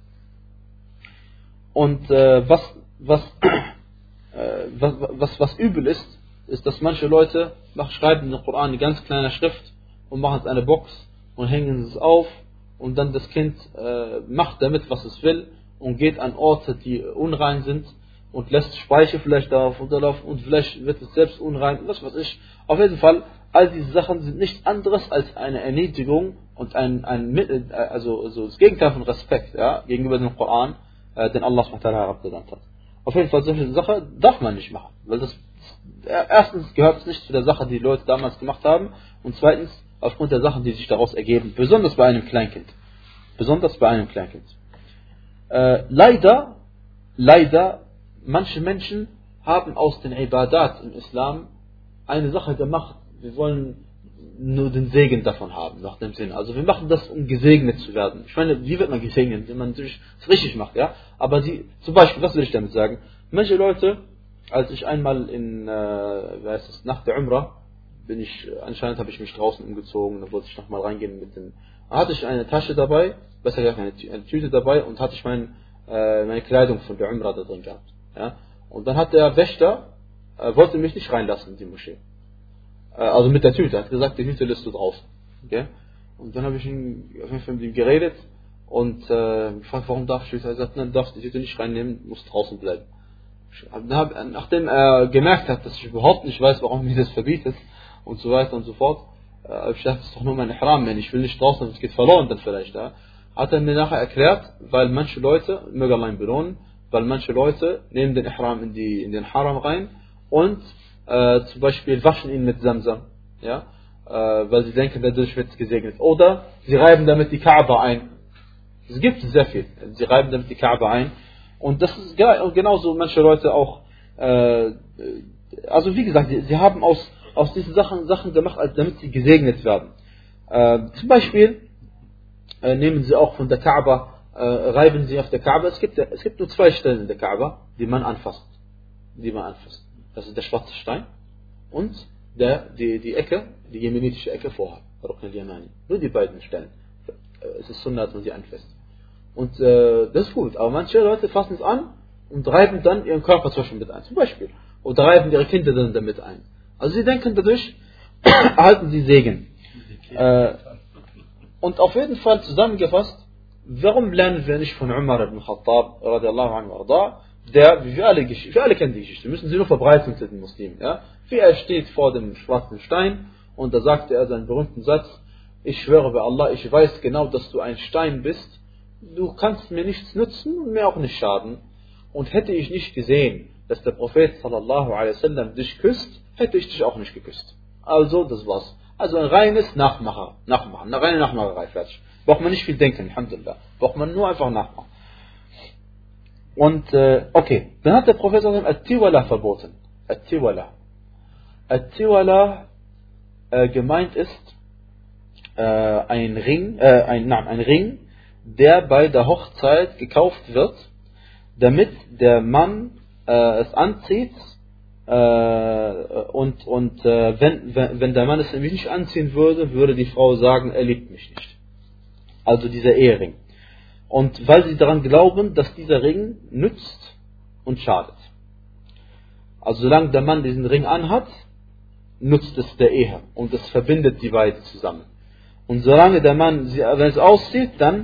Und äh, was, was, äh, was, was, was übel ist, ist, dass manche Leute schreiben den Koran in ganz kleiner Schrift und machen es eine Box und hängen es auf und dann das Kind äh, macht damit, was es will und geht an Orte, die unrein sind und lässt Speichel vielleicht darauf unterlaufen und vielleicht wird es selbst unrein, was weiß ich. Auf jeden Fall, all diese Sachen sind nichts anderes als eine Erniedrigung und ein, ein also, also das Gegenteil von Respekt, ja, gegenüber dem Koran, äh, den Allah subhanahu wa ta'ala herabgesandt hat. Auf jeden Fall, solche Sache darf man nicht machen, weil das erstens gehört es nicht zu der Sache, die die Leute damals gemacht haben und zweitens aufgrund der Sachen, die sich daraus ergeben, besonders bei einem Kleinkind. Besonders bei einem Kleinkind. Äh, leider, leider, manche Menschen haben aus den Ibadat im Islam eine Sache gemacht. Wir wollen nur den Segen davon haben, nach dem Sinn. Also wir machen das, um gesegnet zu werden. Ich meine, wie wird man gesegnet, wenn man natürlich es richtig macht, ja? Aber sie, zum Beispiel, was will ich damit sagen? Manche Leute, als ich einmal in, äh, wie heißt es, nach der Umrah, bin ich, anscheinend habe ich mich draußen umgezogen, dann wollte ich nochmal reingehen mit dem, hatte ich eine Tasche dabei, besser gesagt eine, eine Tüte dabei und hatte ich mein, äh, meine Kleidung von der Umrah da drin gehabt, ja? Und dann hat der Wächter, äh, wollte mich nicht reinlassen in die Moschee. Also mit der Tüte, er hat gesagt, die Tüte lässt du draußen. Okay? Und dann habe ich ihn, auf jeden Fall mit ihm geredet und äh, gefragt, warum darf ich? Er hat gesagt, nein, du darfst die Tüte nicht reinnehmen, du musst draußen bleiben. Hab, nachdem er gemerkt hat, dass ich überhaupt nicht weiß, warum mir das verbietet und so weiter und so fort, äh, habe ich gedacht, das ist doch nur mein Ihram, wenn ich will nicht draußen, das geht verloren dann vielleicht. Ja? Hat er mir nachher erklärt, weil manche Leute, möge Allah ihn belohnen, weil manche Leute nehmen den Ihram in, die, in den Haram rein und Äh, zum Beispiel waschen ihn mit Zamzam, ja, äh, weil sie denken, dadurch wird es gesegnet. Oder sie reiben damit die Kaaba ein. Es gibt sehr viel. Sie reiben damit die Kaaba ein. Und das ist genauso manche Leute auch, äh, also wie gesagt, sie, sie haben aus, aus diesen Sachen Sachen gemacht, damit sie gesegnet werden. Äh, zum Beispiel äh, nehmen sie auch von der Kaaba, äh, reiben sie auf der Kaaba. Es gibt, es gibt nur zwei Stellen in der Kaaba, die man anfasst. Die man anfasst. Das ist der schwarze Stein und der, die, die Ecke, die jemenitische Ecke vorher. Rukn al-Yamani. Nur die beiden Stellen. Es ist Sunnah, dass man sie anfasst. Und äh, das ist gut. Aber manche Leute fassen es an und reiben dann ihren Körper zum Beispiel mit ein. Zum Beispiel. Oder reiben ihre Kinder dann damit ein. Also sie denken, dadurch erhalten sie Segen. Äh, und auf jeden Fall zusammengefasst, warum lernen wir nicht von Umar ibn Khattab, radiallahu anhu arda, der, wie wir alle, wir alle kennen die Geschichte, müssen sie nur verbreiten unter den Muslimen, ja? Wie er steht vor dem schwarzen Stein und da sagte er seinen berühmten Satz, ich schwöre bei Allah, ich weiß genau, dass du ein Stein bist, du kannst mir nichts nützen und mir auch nicht schaden. Und hätte ich nicht gesehen, dass der Prophet sallallahu alaihi wasallam dich küsst, hätte ich dich auch nicht geküsst. Also, das war's. Also ein reines Nachmacher, Nachmachen, eine reine Nachmacherei, fertig. Braucht man nicht viel denken, alhamdulillah. Braucht man nur einfach nachmachen. Und, äh, okay, dann hat der Prophet At-Tiwala verboten. At-Tiwala. At-Tiwala äh, gemeint ist äh, ein Ring, äh, ein, nein, ein Ring, der bei der Hochzeit gekauft wird, damit der Mann äh, es anzieht äh, und, und äh, wenn, wenn, wenn der Mann es nämlich nicht anziehen würde, würde die Frau sagen, er liebt mich nicht. Also dieser Ehering. Und weil sie daran glauben, dass dieser Ring nützt und schadet. Also solange der Mann diesen Ring anhat, nutzt es der Ehe und es verbindet die beiden zusammen. Und solange der Mann, wenn es aussieht, dann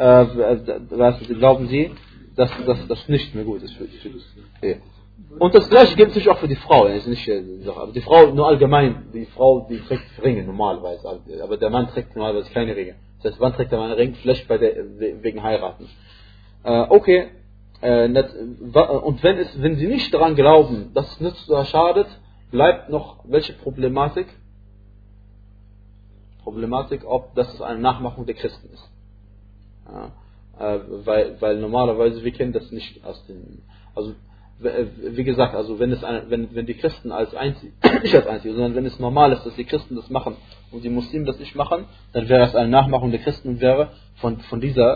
äh, glauben sie, dass das nicht mehr gut ist für die Ehe. Und das gleiche gilt natürlich auch für die Frau. Das ist nicht, aber die Frau nur allgemein, die Frau, die trägt Ringe normalerweise, aber der Mann trägt normalerweise keine Ringe. Das heißt, wann trägt er mal einen Ring? Vielleicht bei der, wegen Heiraten. Äh, okay, äh, nicht, und wenn, es, wenn sie nicht daran glauben, dass es nützt oder schadet, bleibt noch welche Problematik? Problematik, ob das eine Nachmachung der Christen ist. Ja, äh, weil, weil normalerweise, wir kennen das nicht aus den, also wie gesagt, also wenn es eine, wenn, wenn die Christen als einzig, nicht als einzige, sondern wenn es normal ist, dass die Christen das machen und die Muslimen das nicht machen, dann wäre es eine Nachmachung der Christen und wäre von, von dieser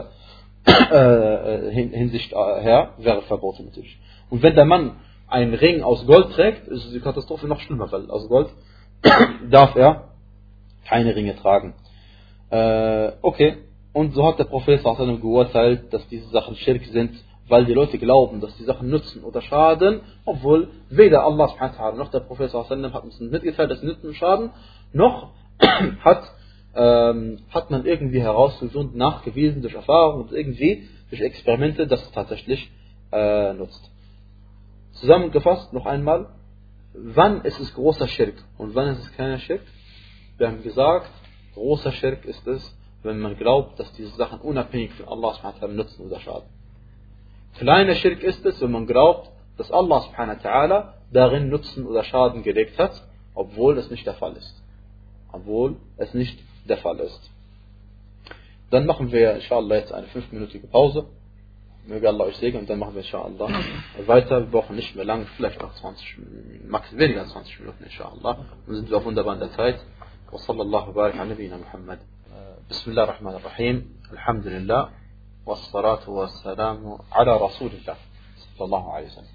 äh, Hinsicht her, wäre verboten natürlich. Und wenn der Mann einen Ring aus Gold trägt, ist die Katastrophe noch schlimmer, weil aus Gold darf er keine Ringe tragen. Äh, okay, und so hat der Prophet geurteilt, dass diese Sachen Schirk sind, weil die Leute glauben, dass die Sachen nützen oder schaden, obwohl weder Allah subhanahu wa ta'ala noch der Prophet hat uns mitgeteilt, dass sie nützen und schaden, noch hat, ähm, hat man irgendwie herausgefunden, nachgewiesen durch Erfahrung und irgendwie durch Experimente, dass es tatsächlich äh, nutzt. Zusammengefasst noch einmal, wann ist es großer Schirk und wann ist es kleiner Schirk? Wir haben gesagt, großer Schirk ist es, wenn man glaubt, dass diese Sachen unabhängig von Allah subhanahu wa ta'ala nützen oder schaden. Kleiner Schirk ist es, wenn man glaubt, dass Allah subhanahu wa ta'ala darin Nutzen oder Schaden gelegt hat, obwohl es nicht der Fall ist. Obwohl es nicht der Fall ist. Dann machen wir inshallah jetzt eine fünfminütige Pause. Möge Allah euch segnen und dann machen wir inshallah weiter. Wir brauchen nicht mehr lang, vielleicht noch zwanzig, max weniger als zwanzig Minuten inshallah. Dann sind wir auch wunderbar in der Zeit. وصلى الله وبارك على نبينا محمد. بسم الله الرحمن الرحيم. الحمد لله والصلاة والسلام على رسول الله صلى الله عليه وسلم.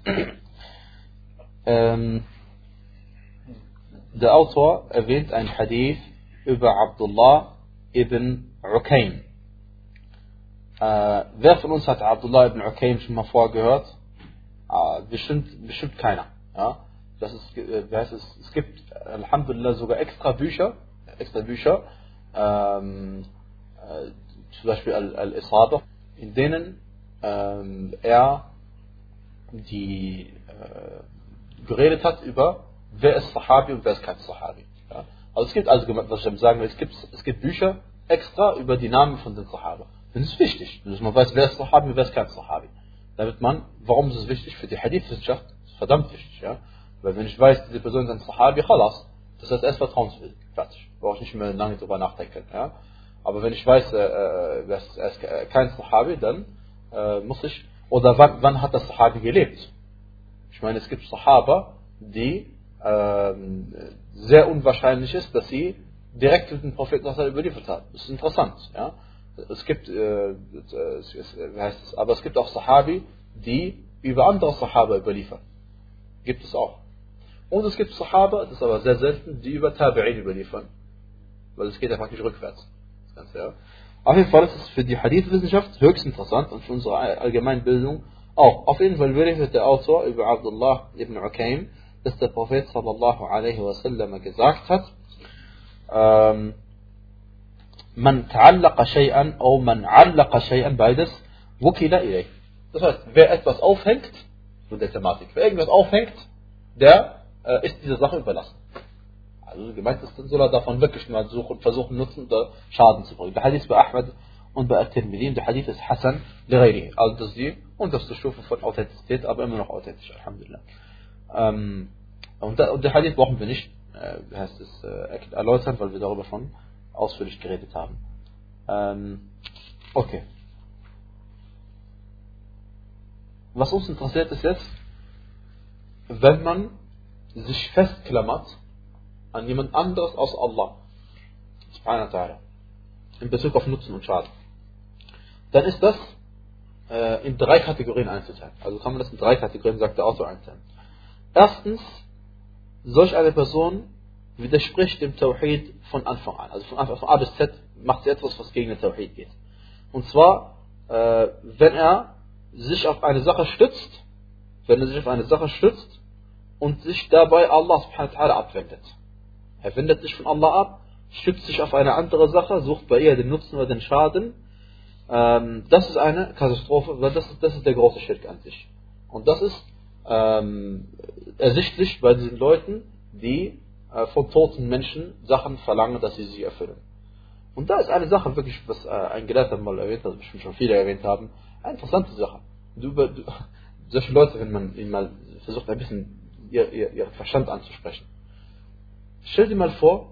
ähm, Der Autor erwähnt ein Hadith über Abdullah ibn Ukaym. Äh, wer von uns hat Abdullah ibn Ukaym schon mal vorgehört? Äh, bestimmt, bestimmt keiner. Ja? Das ist, äh, wie heißt es? Es gibt, Alhamdulillah, sogar extra Bücher, extra Bücher, ähm, äh, zum Beispiel Al-Isaba, in denen ähm, er die äh, geredet hat über wer ist Sahabi und wer ist kein Sahabi. Ja? Also es gibt, also was ich damit sagen will, es gibt, es gibt Bücher extra über die Namen von den Sahaba. Das ist wichtig, dass man weiß, wer ist Sahabi und wer ist kein Sahabi. Damit man, warum ist es wichtig für die Hadith-Wissenschaft? Das ist verdammt wichtig, ja. Weil wenn ich weiß, diese Person ist ein Sahabi, khalas, das heißt, er ist vertrauenswürdig. Fertig. Brauche ich nicht mehr lange drüber nachdenken, ja. Aber wenn ich weiß, äh, er ist, er ist kein Sahabi, dann äh, muss ich, oder wann, wann hat der Sahabi gelebt? Ich meine, es gibt Sahaba, die ähm, sehr unwahrscheinlich ist, dass sie direkt mit dem Propheten überliefert haben. Das ist interessant, ja. Es gibt, äh, es, es, heißt es, aber es gibt auch Sahabi, die über andere Sahaba überliefern. Gibt es auch. Und es gibt Sahaba, das ist aber sehr selten, die über Tabi'in überliefern. Weil es geht ja praktisch rückwärts. Das Ganze, ja. Auf jeden Fall ist es für die Hadith-Wissenschaft höchst interessant und für unsere Allgemeinbildung auch. Auf jeden Fall berichtet der Autor über Abdullah ibn Ukaym, dass der Prophet sallallahu alaihi wasallam gesagt hat, ähm, man ta'allaqa shay'an oder man 'allaqa shay'an, beides, wukila ilayh. Das heißt, wer etwas aufhängt, von der Thematik, wer irgendwas aufhängt, der äh, ist dieser Sache überlassen. Also gemeint ist, dann soll er davon wirklich mal suchen, versuchen, Nutzen oder Schaden zu bringen. Der Hadith bei Ahmad und bei At-Tirmidhi, der Hadith ist Hasan li ghayrihi. Also das ist die unterste Stufe von Authentizität, aber immer noch authentisch, Alhamdulillah. Ähm, und, da, und der Hadith brauchen wir nicht, äh, heißt es, äh, erläutern, weil wir darüber schon ausführlich geredet haben. Ähm, okay. Was uns interessiert ist jetzt, wenn man sich festklammert an jemand anderes aus Allah, subhanahu wa ta'ala, in Bezug auf Nutzen und Schaden, dann ist das äh, in drei Kategorien einzuteilen. Also kann man das in drei Kategorien, sagt der Autor, einteilen. Erstens, solch eine Person widerspricht dem Tawhid von Anfang an. Also von Anfang von A bis Z macht sie etwas, was gegen den Tawhid geht. Und zwar, äh, wenn er sich auf eine Sache stützt, wenn er sich auf eine Sache stützt und sich dabei Allah subhanahu wa ta'ala abwendet. Er wendet sich von Allah ab, stützt sich auf eine andere Sache, sucht bei ihr den Nutzen oder den Schaden. Ähm, das ist eine Katastrophe, weil das ist, das ist der große Schirk an sich. Und das ist ähm, ersichtlich bei diesen Leuten, die äh, von toten Menschen Sachen verlangen, dass sie sie erfüllen. Und da ist eine Sache wirklich, was äh, ein Gelehrter mal erwähnt hat, was schon viele erwähnt haben, eine interessante Sache. Du, du, solche Leute, wenn man ihnen mal versucht, ein bisschen ihr, ihr, ihren Verstand anzusprechen. Stell dir mal vor,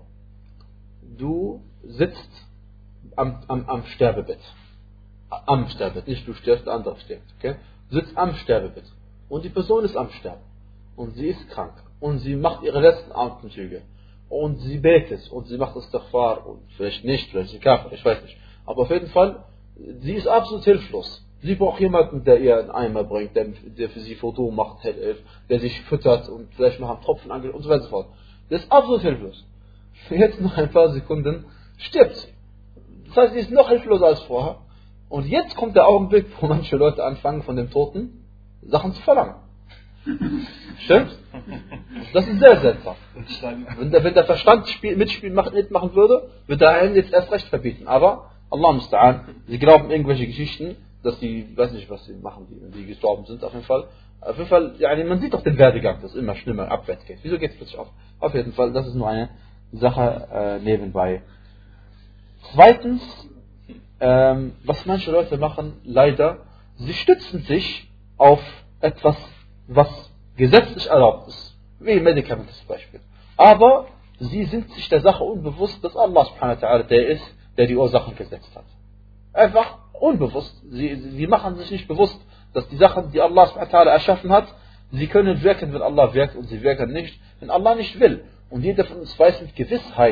du sitzt am, am, am Sterbebett. Am Sterbebett, nicht du stirbst, der andere stirbt. Okay? Du sitzt am Sterbebett. Und die Person ist am Sterben. Und sie ist krank. Und sie macht ihre letzten Atemzüge. Und sie betet. Und sie macht Istighfar. Und vielleicht nicht, vielleicht ist sie Kafir, ich weiß nicht. Aber auf jeden Fall, sie ist absolut hilflos. Sie braucht jemanden, der ihr einen Eimer bringt, der, der für sie Foto macht, der sich füttert und vielleicht noch einen Tropfen angeht und so weiter und so fort. Das ist absolut hilflos. Jetzt noch ein paar Sekunden stirbt sie. Das heißt, sie ist noch hilfloser als vorher. Und jetzt kommt der Augenblick, wo manche Leute anfangen, von dem Toten Sachen zu verlangen. Stimmt? Das ist sehr seltsam. Wenn der, wenn der Verstand spiel, mitspielen, mitmachen würde, würde er einen jetzt erst recht verbieten. Aber, Allah musta'an, sie glauben irgendwelche Geschichten, dass die, ich weiß nicht, was sie machen, die, die gestorben sind, auf jeden Fall. Auf jeden Fall, ja, man sieht doch den Werdegang, dass es immer schlimmer abwärts geht. Wieso geht es plötzlich auf? Auf jeden Fall, das ist nur eine Sache äh, nebenbei. Zweitens, ähm, was manche Leute machen, leider, sie stützen sich auf etwas, was gesetzlich erlaubt ist, wie Medikamente zum Beispiel. Aber sie sind sich der Sache unbewusst, dass Allah subhanahu wa ta'ala der ist, der die Ursachen gesetzt hat. Einfach unbewusst. Sie, sie machen sich nicht bewusst, dass die Sachen, die Allah subhanahu wa ta'ala erschaffen hat, sie können wirken, wenn Allah wirkt, und sie wirken nicht, wenn Allah nicht will. Und jeder von uns weiß mit Gewissheit,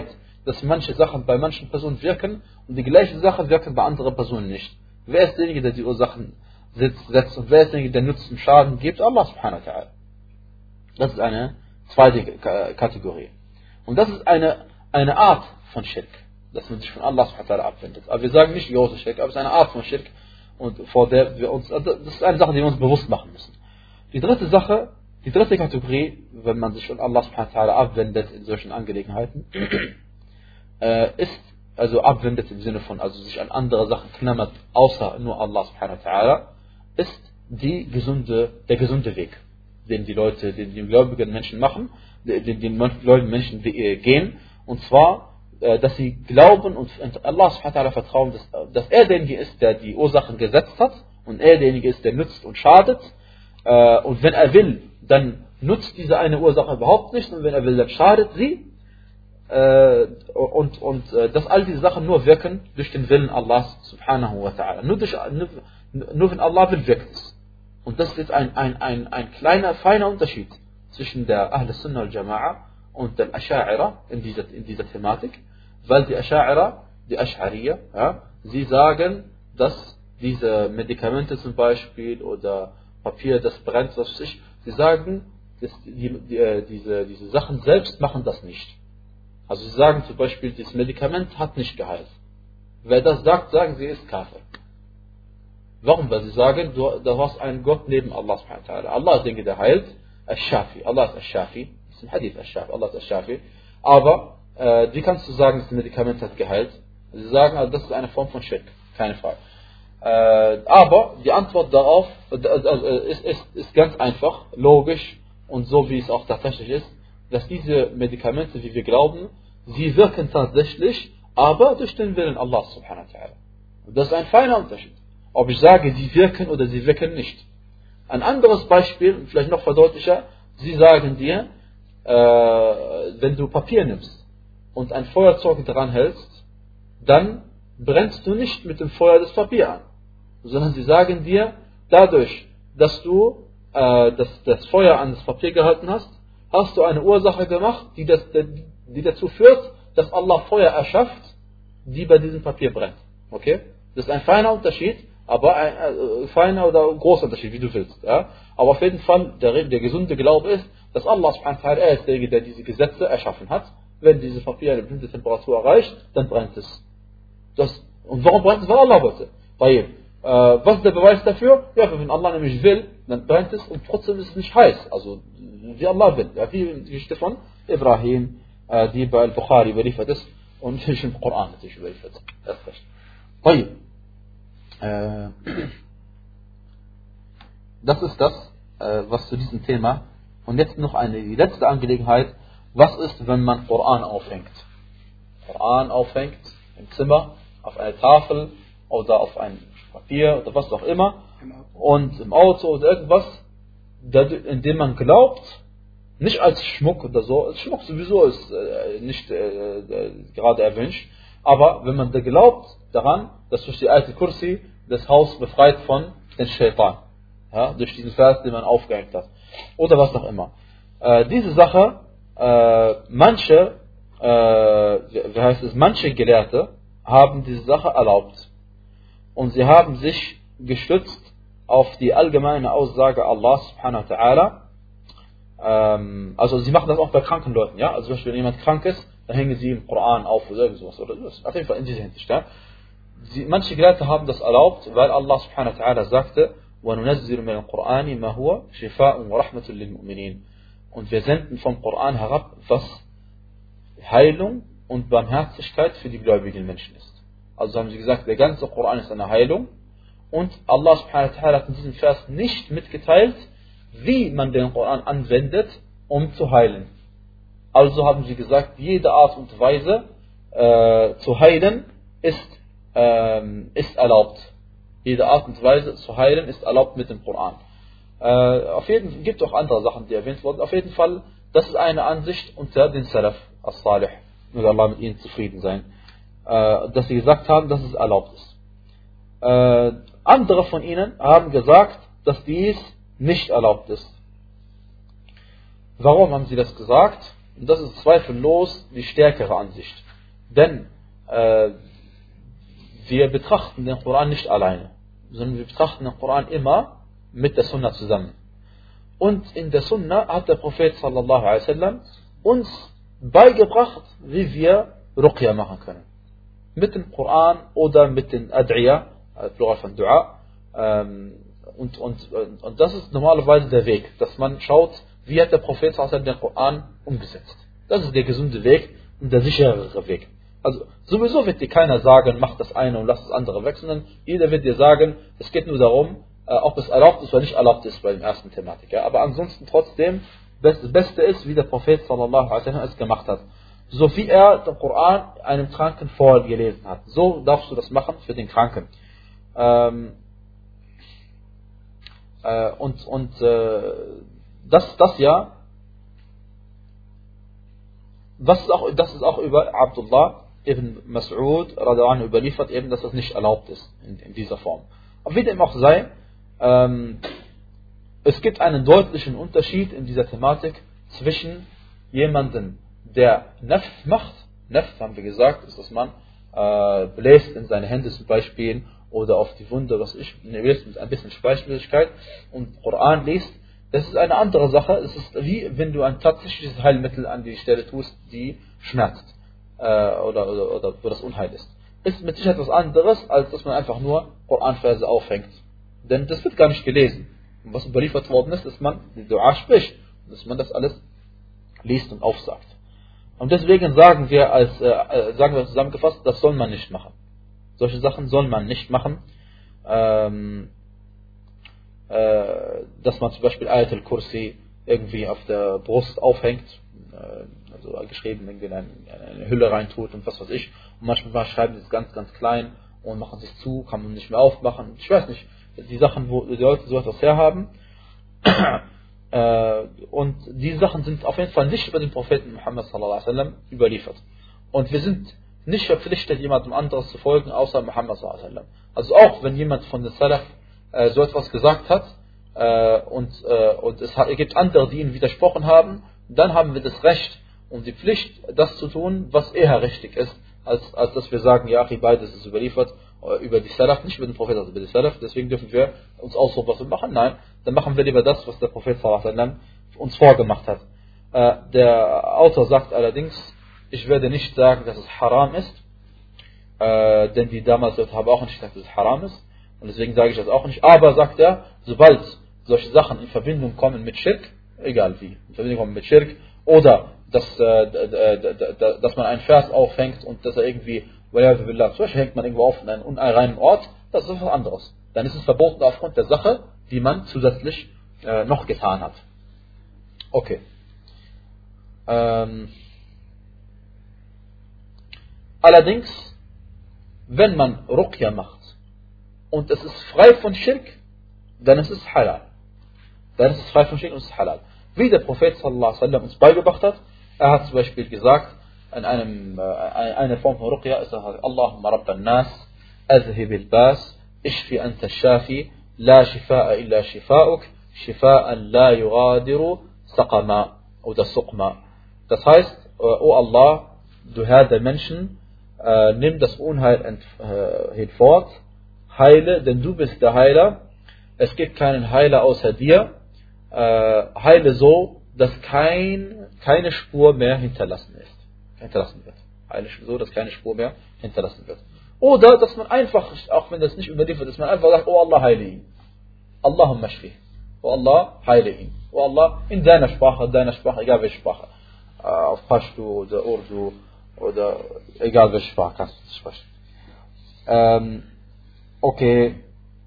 dass manche Sachen bei manchen Personen wirken und die gleiche Sache wirken bei anderen Personen nicht. Wer ist derjenige, der die Ursachen setzt und wer ist derjenige, der Nutzen und Schaden gibt? Allah subhanahu wa ta'ala. Das ist eine zweite Kategorie. Und das ist eine, eine Art von Schirk, dass man sich von Allah subhanahu wa ta'ala abwendet. Aber wir sagen nicht große Schirk, aber es ist eine Art von Schirk, und vor der wir uns, das ist eine Sache, die wir uns bewusst machen müssen. Die dritte Sache, die dritte Kategorie, wenn man sich von Allah subhanahu wa ta'ala abwendet in solchen Angelegenheiten, äh, ist, also abwendet im Sinne von, also sich an andere Sachen klammert, außer nur Allah subhanahu wa ta'ala, ist die gesunde, der gesunde Weg, den die Leute, den die gläubigen Menschen machen, den die gläubigen Menschen gehen, und zwar, dass sie glauben und Allah subhanahu wa ta'ala vertrauen, dass, dass er derjenige ist, der die Ursachen gesetzt hat, und er derjenige ist, der nützt und schadet, und wenn er will, dann nutzt diese eine Ursache überhaupt nicht, und wenn er will, dann schadet sie, und, und dass all diese Sachen nur wirken durch den Willen Allahs subhanahu wa ta'ala. Nur, durch, nur, nur wenn Allah will, wirkt es. Und das ist ein, ein, ein, ein kleiner, feiner Unterschied zwischen der Ahl Sunnah al-Jama'a und der Asha'ira in dieser, in dieser Thematik, weil die Asha'ira, die Ash'ariyya, ja, sie sagen, dass diese Medikamente zum Beispiel oder Papier, das brennt, was weiß ich, sie sagen, dass die, die, diese, diese Sachen selbst machen das nicht. Also sie sagen zum Beispiel, das Medikament hat nicht geheilt. Wer das sagt, sagen sie, ist Kafir. Warum? Weil sie sagen, du, du hast einen Gott neben Allah subhanahu wa ta'ala. Allah ist derjenige, der heilt, Ash-Shafi. Allah ist Ash-Shafi. Das ist im Hadith Ash-Shafi. Allah ist Ash-Shafi. Aber, äh, wie kannst du sagen, das Medikament hat geheilt? Sie sagen, also, das ist eine Form von Schirk. Keine Frage. Äh, aber die Antwort darauf also, ist, ist, ist ganz einfach, logisch und so wie es auch tatsächlich ist, dass diese Medikamente, wie wir glauben, sie wirken tatsächlich, aber durch den Willen Allah subhanahu wa ta'ala. Und das ist ein feiner Unterschied. Ob ich sage, sie wirken oder sie wirken nicht. Ein anderes Beispiel, vielleicht noch verdeutlicher, sie sagen dir, äh, wenn du Papier nimmst und ein Feuerzeug dran hältst, dann brennst du nicht mit dem Feuer das Papier an, sondern sie sagen dir, dadurch, dass du äh, das, das Feuer an das Papier gehalten hast, hast du eine Ursache gemacht, die, das, die dazu führt, dass Allah Feuer erschafft, die bei diesem Papier brennt. Okay? Das ist ein feiner Unterschied, aber ein äh, feiner oder großer Unterschied, wie du willst. Ja? Aber auf jeden Fall, der, der gesunde Glaube ist, dass Allah subhanahu wa ta'ala, er ist derjenige, der diese Gesetze erschaffen hat. Wenn dieses Papier eine bestimmte Temperatur erreicht, dann brennt es. Das, und warum brennt es? Weil Allah wollte. Weil, äh, was ist der Beweis dafür? Ja, wenn Allah nämlich will, dann brennt es und trotzdem ist es nicht heiß. Also, wie Allah will. Ja, wie die Geschichte von Ibrahim, äh, die bei Al-Bukhari überliefert ist und natürlich im Koran natürlich überliefert ist. Das ist recht. Weil, äh, das ist das, äh, was zu diesem Thema. Und jetzt noch eine, die letzte Angelegenheit. Was ist, wenn man Koran aufhängt? Koran aufhängt im Zimmer, auf einer Tafel oder auf ein Papier oder was auch immer und im Auto oder irgendwas, in dem man glaubt, nicht als Schmuck oder so, Schmuck sowieso ist äh, nicht äh, äh, gerade erwünscht, aber wenn man da glaubt daran, dass durch die alte Kursi das Haus befreit von den Shaitan, ja, durch diesen Vers, den man aufgehängt hat oder was auch immer. Äh, diese Sache, äh, manche äh, wie heißt es, manche Gelehrte haben diese Sache erlaubt. Und sie haben sich gestützt auf die allgemeine Aussage Allah subhanahu wa ta'ala. Ähm, also sie machen das auch bei kranken Leuten, ja. Also zum Beispiel, wenn jemand krank ist, dann hängen sie im Koran auf oder sowas. Oder das. Auf jeden Fall in dieser Hinsicht, ja. Sie, manche Gelehrte haben das erlaubt, weil Allah subhanahu wa ta'ala sagte, وَنُنَزِّلُ مِنَ الْقُرْآنِ مَا هُوَ شِفَاءٌ وَرَحْمَةٌ لِلْمُؤْمِنِينَ. Und wir senden vom Koran herab, was Heilung und Barmherzigkeit für die gläubigen Menschen ist. Also haben sie gesagt, der ganze Koran ist eine Heilung und Allah subhanahu wa ta'ala hat in diesem Vers nicht mitgeteilt, wie man den Koran anwendet, um zu heilen. Also haben sie gesagt, jede Art und Weise äh, zu heilen ist, ähm, ist erlaubt. Jede Art und Weise zu heilen ist erlaubt mit dem Koran. Äh, auf jeden Fall gibt es auch andere Sachen, die erwähnt wurden. Auf jeden Fall, das ist eine Ansicht unter den Salaf as-Salih. Möge Allah mit ihnen zufrieden sein. Äh, dass sie gesagt haben, dass es erlaubt ist. Äh, andere von ihnen haben gesagt, dass dies nicht erlaubt ist. Warum haben sie das gesagt? Und das ist zweifellos die stärkere Ansicht. Denn äh, wir betrachten den Koran nicht alleine, sondern wir betrachten den Koran immer mit der Sunna zusammen. Und in der Sunna hat der Prophet sallallahu alaihi wasallam uns beigebracht, wie wir Ruqya machen können. Mit dem Koran oder mit den Ad'iyah, Plural von Dua. Ähm, und, und, und das ist normalerweise der Weg, dass man schaut, wie hat der Prophet sallallahu alaihi wasallam den Koran umgesetzt. Das ist der gesunde Weg und der sicherere Weg. Also sowieso wird dir keiner sagen, mach das eine und lass das andere weg, sondern jeder wird dir sagen, es geht nur darum, äh, ob es erlaubt ist oder nicht erlaubt ist bei dem ersten Thematik. Ja? Aber ansonsten trotzdem, das Beste ist, wie der Prophet sallallahu alaihi wasallam es gemacht hat. So wie er den Koran einem Kranken vorgelesen hat. So darfst du das machen für den Kranken. Ähm, äh, und und äh, das, das ja, das ist auch, das ist auch über Abdullah ibn Mas'ud radhiyallahu anhu überliefert, eben, dass das nicht erlaubt ist in, in dieser Form. Aber wie dem auch sei, ähm, es gibt einen deutlichen Unterschied in dieser Thematik zwischen jemandem, der Nafth macht. Nafth, haben wir gesagt, ist, dass man äh, bläst in seine Hände zum Beispiel oder auf die Wunde, was ich, ne, mit ein bisschen Speichmöglichkeit und Koran liest. Das ist eine andere Sache. Es ist wie wenn du ein tatsächliches Heilmittel an die Stelle tust, die schmerzt äh, oder, oder, oder wo das Unheil ist. Ist mit Sicherheit etwas anderes, als dass man einfach nur Koranverse aufhängt. Denn das wird gar nicht gelesen. Und was überliefert worden ist, dass man die Dua spricht, dass man das alles liest und aufsagt. Und deswegen sagen wir als äh, sagen wir zusammengefasst, das soll man nicht machen. Solche Sachen soll man nicht machen. Ähm, äh, dass man zum Beispiel Ayat al-Kursi irgendwie auf der Brust aufhängt, äh, also geschrieben irgendwie in eine, in eine Hülle reintut und was weiß ich. Und manchmal schreiben sie es ganz, ganz klein und machen sich zu, kann man nicht mehr aufmachen. Ich weiß nicht, die Sachen, wo die Leute so etwas herhaben. Und diese Sachen sind auf jeden Fall nicht über den Propheten Muhammad sallallahu alaihi wasallam überliefert. Und wir sind nicht verpflichtet, jemandem anderes zu folgen, außer Muhammad sallallahu alaihi wasallam. Also auch wenn jemand von den Salaf äh, so etwas gesagt hat äh, und, äh, und es hat, gibt andere, die ihm widersprochen haben, dann haben wir das Recht und die Pflicht, das zu tun, was eher richtig ist, als, als dass wir sagen, ja, beides ist überliefert über die Salaf, nicht über den Prophet, also über die Salaf, deswegen dürfen wir uns aussuchen, was wir machen. Nein, dann machen wir lieber das, was der Prophet sallallahu alaihi wasallam uns vorgemacht hat. Äh, der Autor sagt allerdings, ich werde nicht sagen, dass es haram ist, äh, denn die damals haben auch nicht gesagt, dass es haram ist, und deswegen sage ich das auch nicht, aber sagt er, sobald solche Sachen in Verbindung kommen mit Schirk, egal wie, in Verbindung kommen mit Schirk, oder dass, äh, dass man einen Vers aufhängt und dass er irgendwie, zum Beispiel hängt man irgendwo auf in einem unreinen Ort, das ist etwas anderes. Dann ist es verboten aufgrund der Sache, die man zusätzlich äh, noch getan hat. Okay. Ähm. Allerdings, wenn man Ruqya macht und es ist frei von Schirk, dann ist es halal. Dann ist es frei von Schirk und es ist halal. Wie der Prophet sallallahu alaihi wasallam uns beigebracht hat, er hat zum Beispiel gesagt, in einem, äh, eine Form von Ruqya ist er, Allahumma Rabban Nas, Azhib al-Bas, Ishfi anta shafi, La shifa'a illa shifa'uk, Shifa'an la yugadiru Saqama oder Suqma. Das heißt, O Allah, du Herr der Menschen, äh, nimm das Unheil äh, hinfort, heile, denn du bist der Heiler, es gibt keinen Heiler außer dir, äh, heile so, dass kein, keine Spur mehr hinterlassen ist. hinterlassen wird. Heile so, dass keine Spur mehr hinterlassen wird. Oder, dass man einfach, auch wenn das nicht überliefert ist, man einfach sagt, oh Allah, heile ihn. Allahumma shfi. Oh Allah, heile ihn. Oh Allah, in deiner Sprache, deiner Sprache, egal welche Sprache. Auf Pashto oder Urdu oder egal welche Sprache kannst du sprechen. Ähm, okay.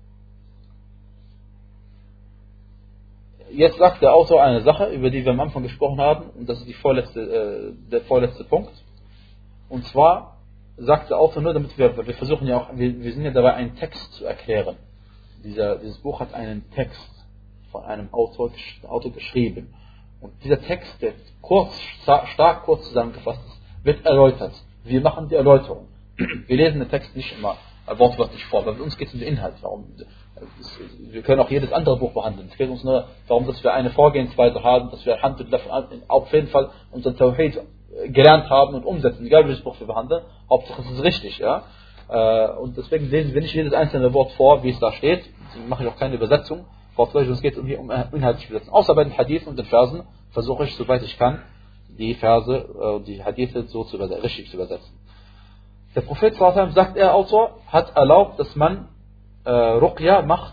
Jetzt sagt der Autor eine Sache, über die wir am Anfang gesprochen haben, und das ist die vorletzte, äh, der vorletzte Punkt. Und zwar sagt der Autor nur, damit wir, wir versuchen ja auch, wir, wir sind ja dabei, einen Text zu erklären. Dieser, dieses Buch hat einen Text von einem Autor, Autor geschrieben. Und dieser Text, der kurz, stark kurz zusammengefasst ist, wird erläutert. Wir machen die Erläuterung. Wir lesen den Text nicht immer wortwörtlich vor, weil bei uns geht es um den Inhalt. Warum? Wir können auch jedes andere Buch behandeln. Es geht uns nur darum, dass wir eine Vorgehensweise haben, dass wir Alhamdulillah auf jeden Fall unseren Tawhid gelernt haben und umsetzen, egal welches Buch wir behandeln, Hauptsache es ist richtig, ja. Und deswegen lesen wir nicht jedes einzelne Wort vor, wie es da steht, deswegen mache ich auch keine Übersetzung, es geht hier um inhaltliche Übersetzung. Außer bei den Hadithen und den Versen versuche ich, soweit ich kann, die Verse, die Hadithe so zu übersetzen, richtig zu übersetzen. Der Prophet sallallahu alaihi wasallam, sagt er, Autor, hat erlaubt, dass man äh, Ruqya macht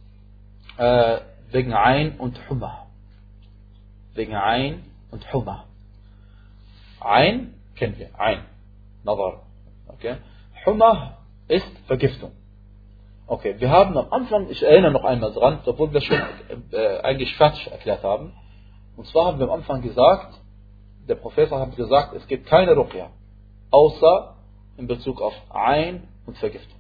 äh, wegen Ain und Humma. Wegen Ain und Humma. Ain kennen wir, Ain, Nadar. Okay. Humma ist Vergiftung. Okay, wir haben am Anfang, ich erinnere noch einmal dran, obwohl wir schon äh, eigentlich fertig erklärt haben. Und zwar haben wir am Anfang gesagt, der Prophet hat gesagt, es gibt keine Ruqya, außer in Bezug auf Ain und Vergiftung.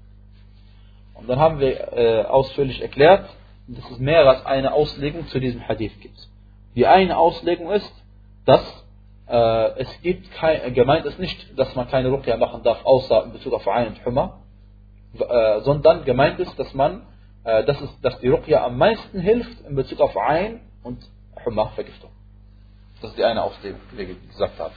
Und dann haben wir äh, ausführlich erklärt, dass es mehr als eine Auslegung zu diesem Hadith gibt. Die eine Auslegung ist, dass äh, es gibt kein, gemeint ist nicht, dass man keine Ruqya machen darf, außer in Bezug auf Ain und Humma, äh, sondern gemeint ist, dass man, äh, dass, es, dass die Ruqya am meisten hilft in Bezug auf Ain und Humma, Vergiftung. Das ist die eine Auslegung, die wir gesagt haben.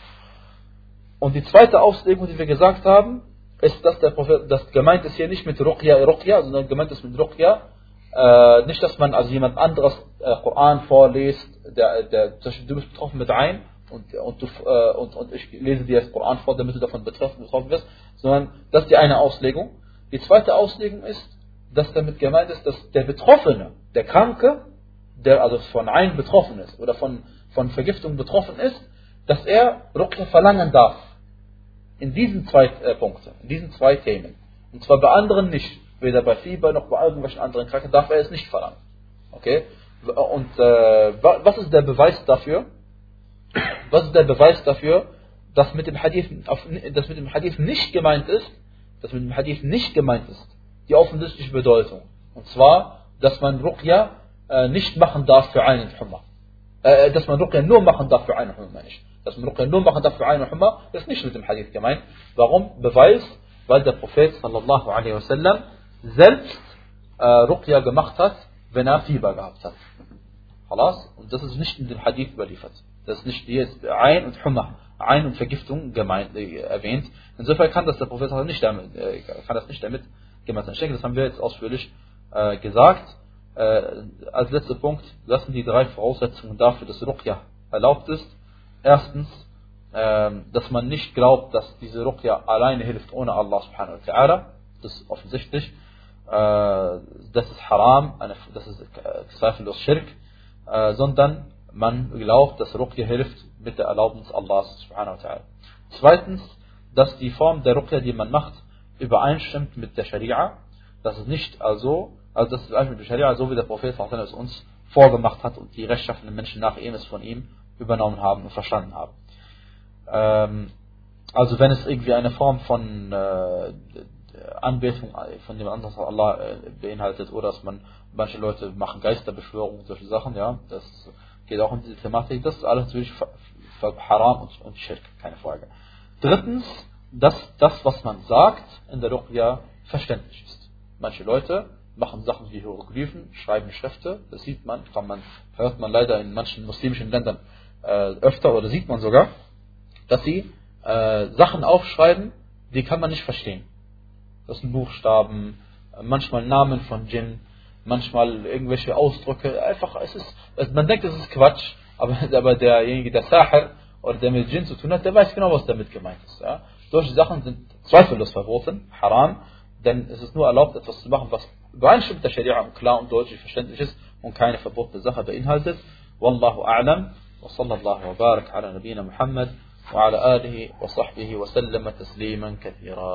Und die zweite Auslegung, die wir gesagt haben, ist, dass der Prophet, das gemeint ist hier nicht mit Ruqya, Ruqya, sondern gemeint ist mit Ruqya, äh, nicht, dass man also jemand anderes äh, Koran vorliest, der, der, du bist betroffen mit Ain und, und, du, äh, und, und ich lese dir das Koran vor, damit du davon betroffen, betroffen wirst, sondern das ist die eine Auslegung. Die zweite Auslegung ist, dass damit gemeint ist, dass der Betroffene, der Kranke, der also von Ain betroffen ist oder von, von Vergiftung betroffen ist, dass er Ruqya verlangen darf. In diesen zwei äh, Punkten, in diesen zwei Themen. Und zwar bei anderen nicht. Weder bei Fieber noch bei irgendwelchen anderen Krankheiten darf er es nicht verlangen. Okay? Und äh, was ist der Beweis dafür? Was ist der Beweis dafür, dass mit dem Hadith, dass mit dem Hadith nicht gemeint ist, dass mit dem Hadith nicht gemeint ist, die offensichtliche Bedeutung. Und zwar, dass man Ruqya äh, nicht machen darf für einen Humma. Äh, dass man Ruqya nur machen darf für einen Humma, nicht. Dass man Ruqya nur machen darf für einen Humma, das ist nicht mit dem Hadith gemeint. Warum? Beweis, weil der Prophet sallallahu alaihi wasallam selbst äh, Ruqya gemacht hat, wenn er Fieber gehabt hat. Khalas? Und das ist nicht in dem Hadith überliefert. Das ist nicht hier Ain und Humma, Ain und Vergiftung gemeint, äh, erwähnt. Insofern kann das der Prophet nicht damit, äh, kann das nicht damit gemeint sein. Ich denke, das haben wir jetzt ausführlich äh, gesagt. Äh, als letzter Punkt, das sind die drei Voraussetzungen dafür, dass Ruqya erlaubt ist. Erstens, äh, dass man nicht glaubt, dass diese Ruqya alleine hilft ohne Allah subhanahu wa ta'ala. Das ist offensichtlich. Äh, das ist Haram, eine, das ist äh, zweifellos Schirk. Äh, sondern man glaubt, dass Ruqya hilft mit der Erlaubnis Allahs subhanahu wa ta'ala. Zweitens, dass die Form der Ruqya, die man macht, übereinstimmt mit der Scharia. Das ist nicht also, also das ist einfach mit der Scharia, so wie der Prophet es uns vorgemacht hat und die rechtschaffenen Menschen nach ihm es von ihm übernommen haben und verstanden haben. Ähm, also wenn es irgendwie eine Form von äh, Anbetung von dem anderen Allah äh, beinhaltet, oder dass man, manche Leute machen Geisterbeschwörungen, solche Sachen, ja, das geht auch um diese Thematik, das ist alles natürlich Haram und, und Schirk, keine Frage. Drittens, dass das, was man sagt in der Ruqya, verständlich ist. Manche Leute machen Sachen wie Hieroglyphen, schreiben Schriften, das sieht man, kann man, hört man leider in manchen muslimischen Ländern äh, öfter, oder sieht man sogar, dass sie äh, Sachen aufschreiben, die kann man nicht verstehen. Das sind Buchstaben, manchmal Namen von Djinn, manchmal irgendwelche Ausdrücke, einfach, es ist, man denkt, es ist Quatsch, aber, aber derjenige, der Sahir oder der mit Djinn zu tun hat, der weiß genau, was damit gemeint ist. Ja? Solche Sachen sind zweifellos verboten, haram, denn es ist nur erlaubt, etwas zu machen, was übereinstimmt der Scharia und klar und deutlich verständlich ist und keine verbotene Sache beinhaltet. Wallahu a'lam, wa sallallahu wa barak ala nabina Muhammad wa ala alihi wa sahbihi wa sallama tasliman kathira.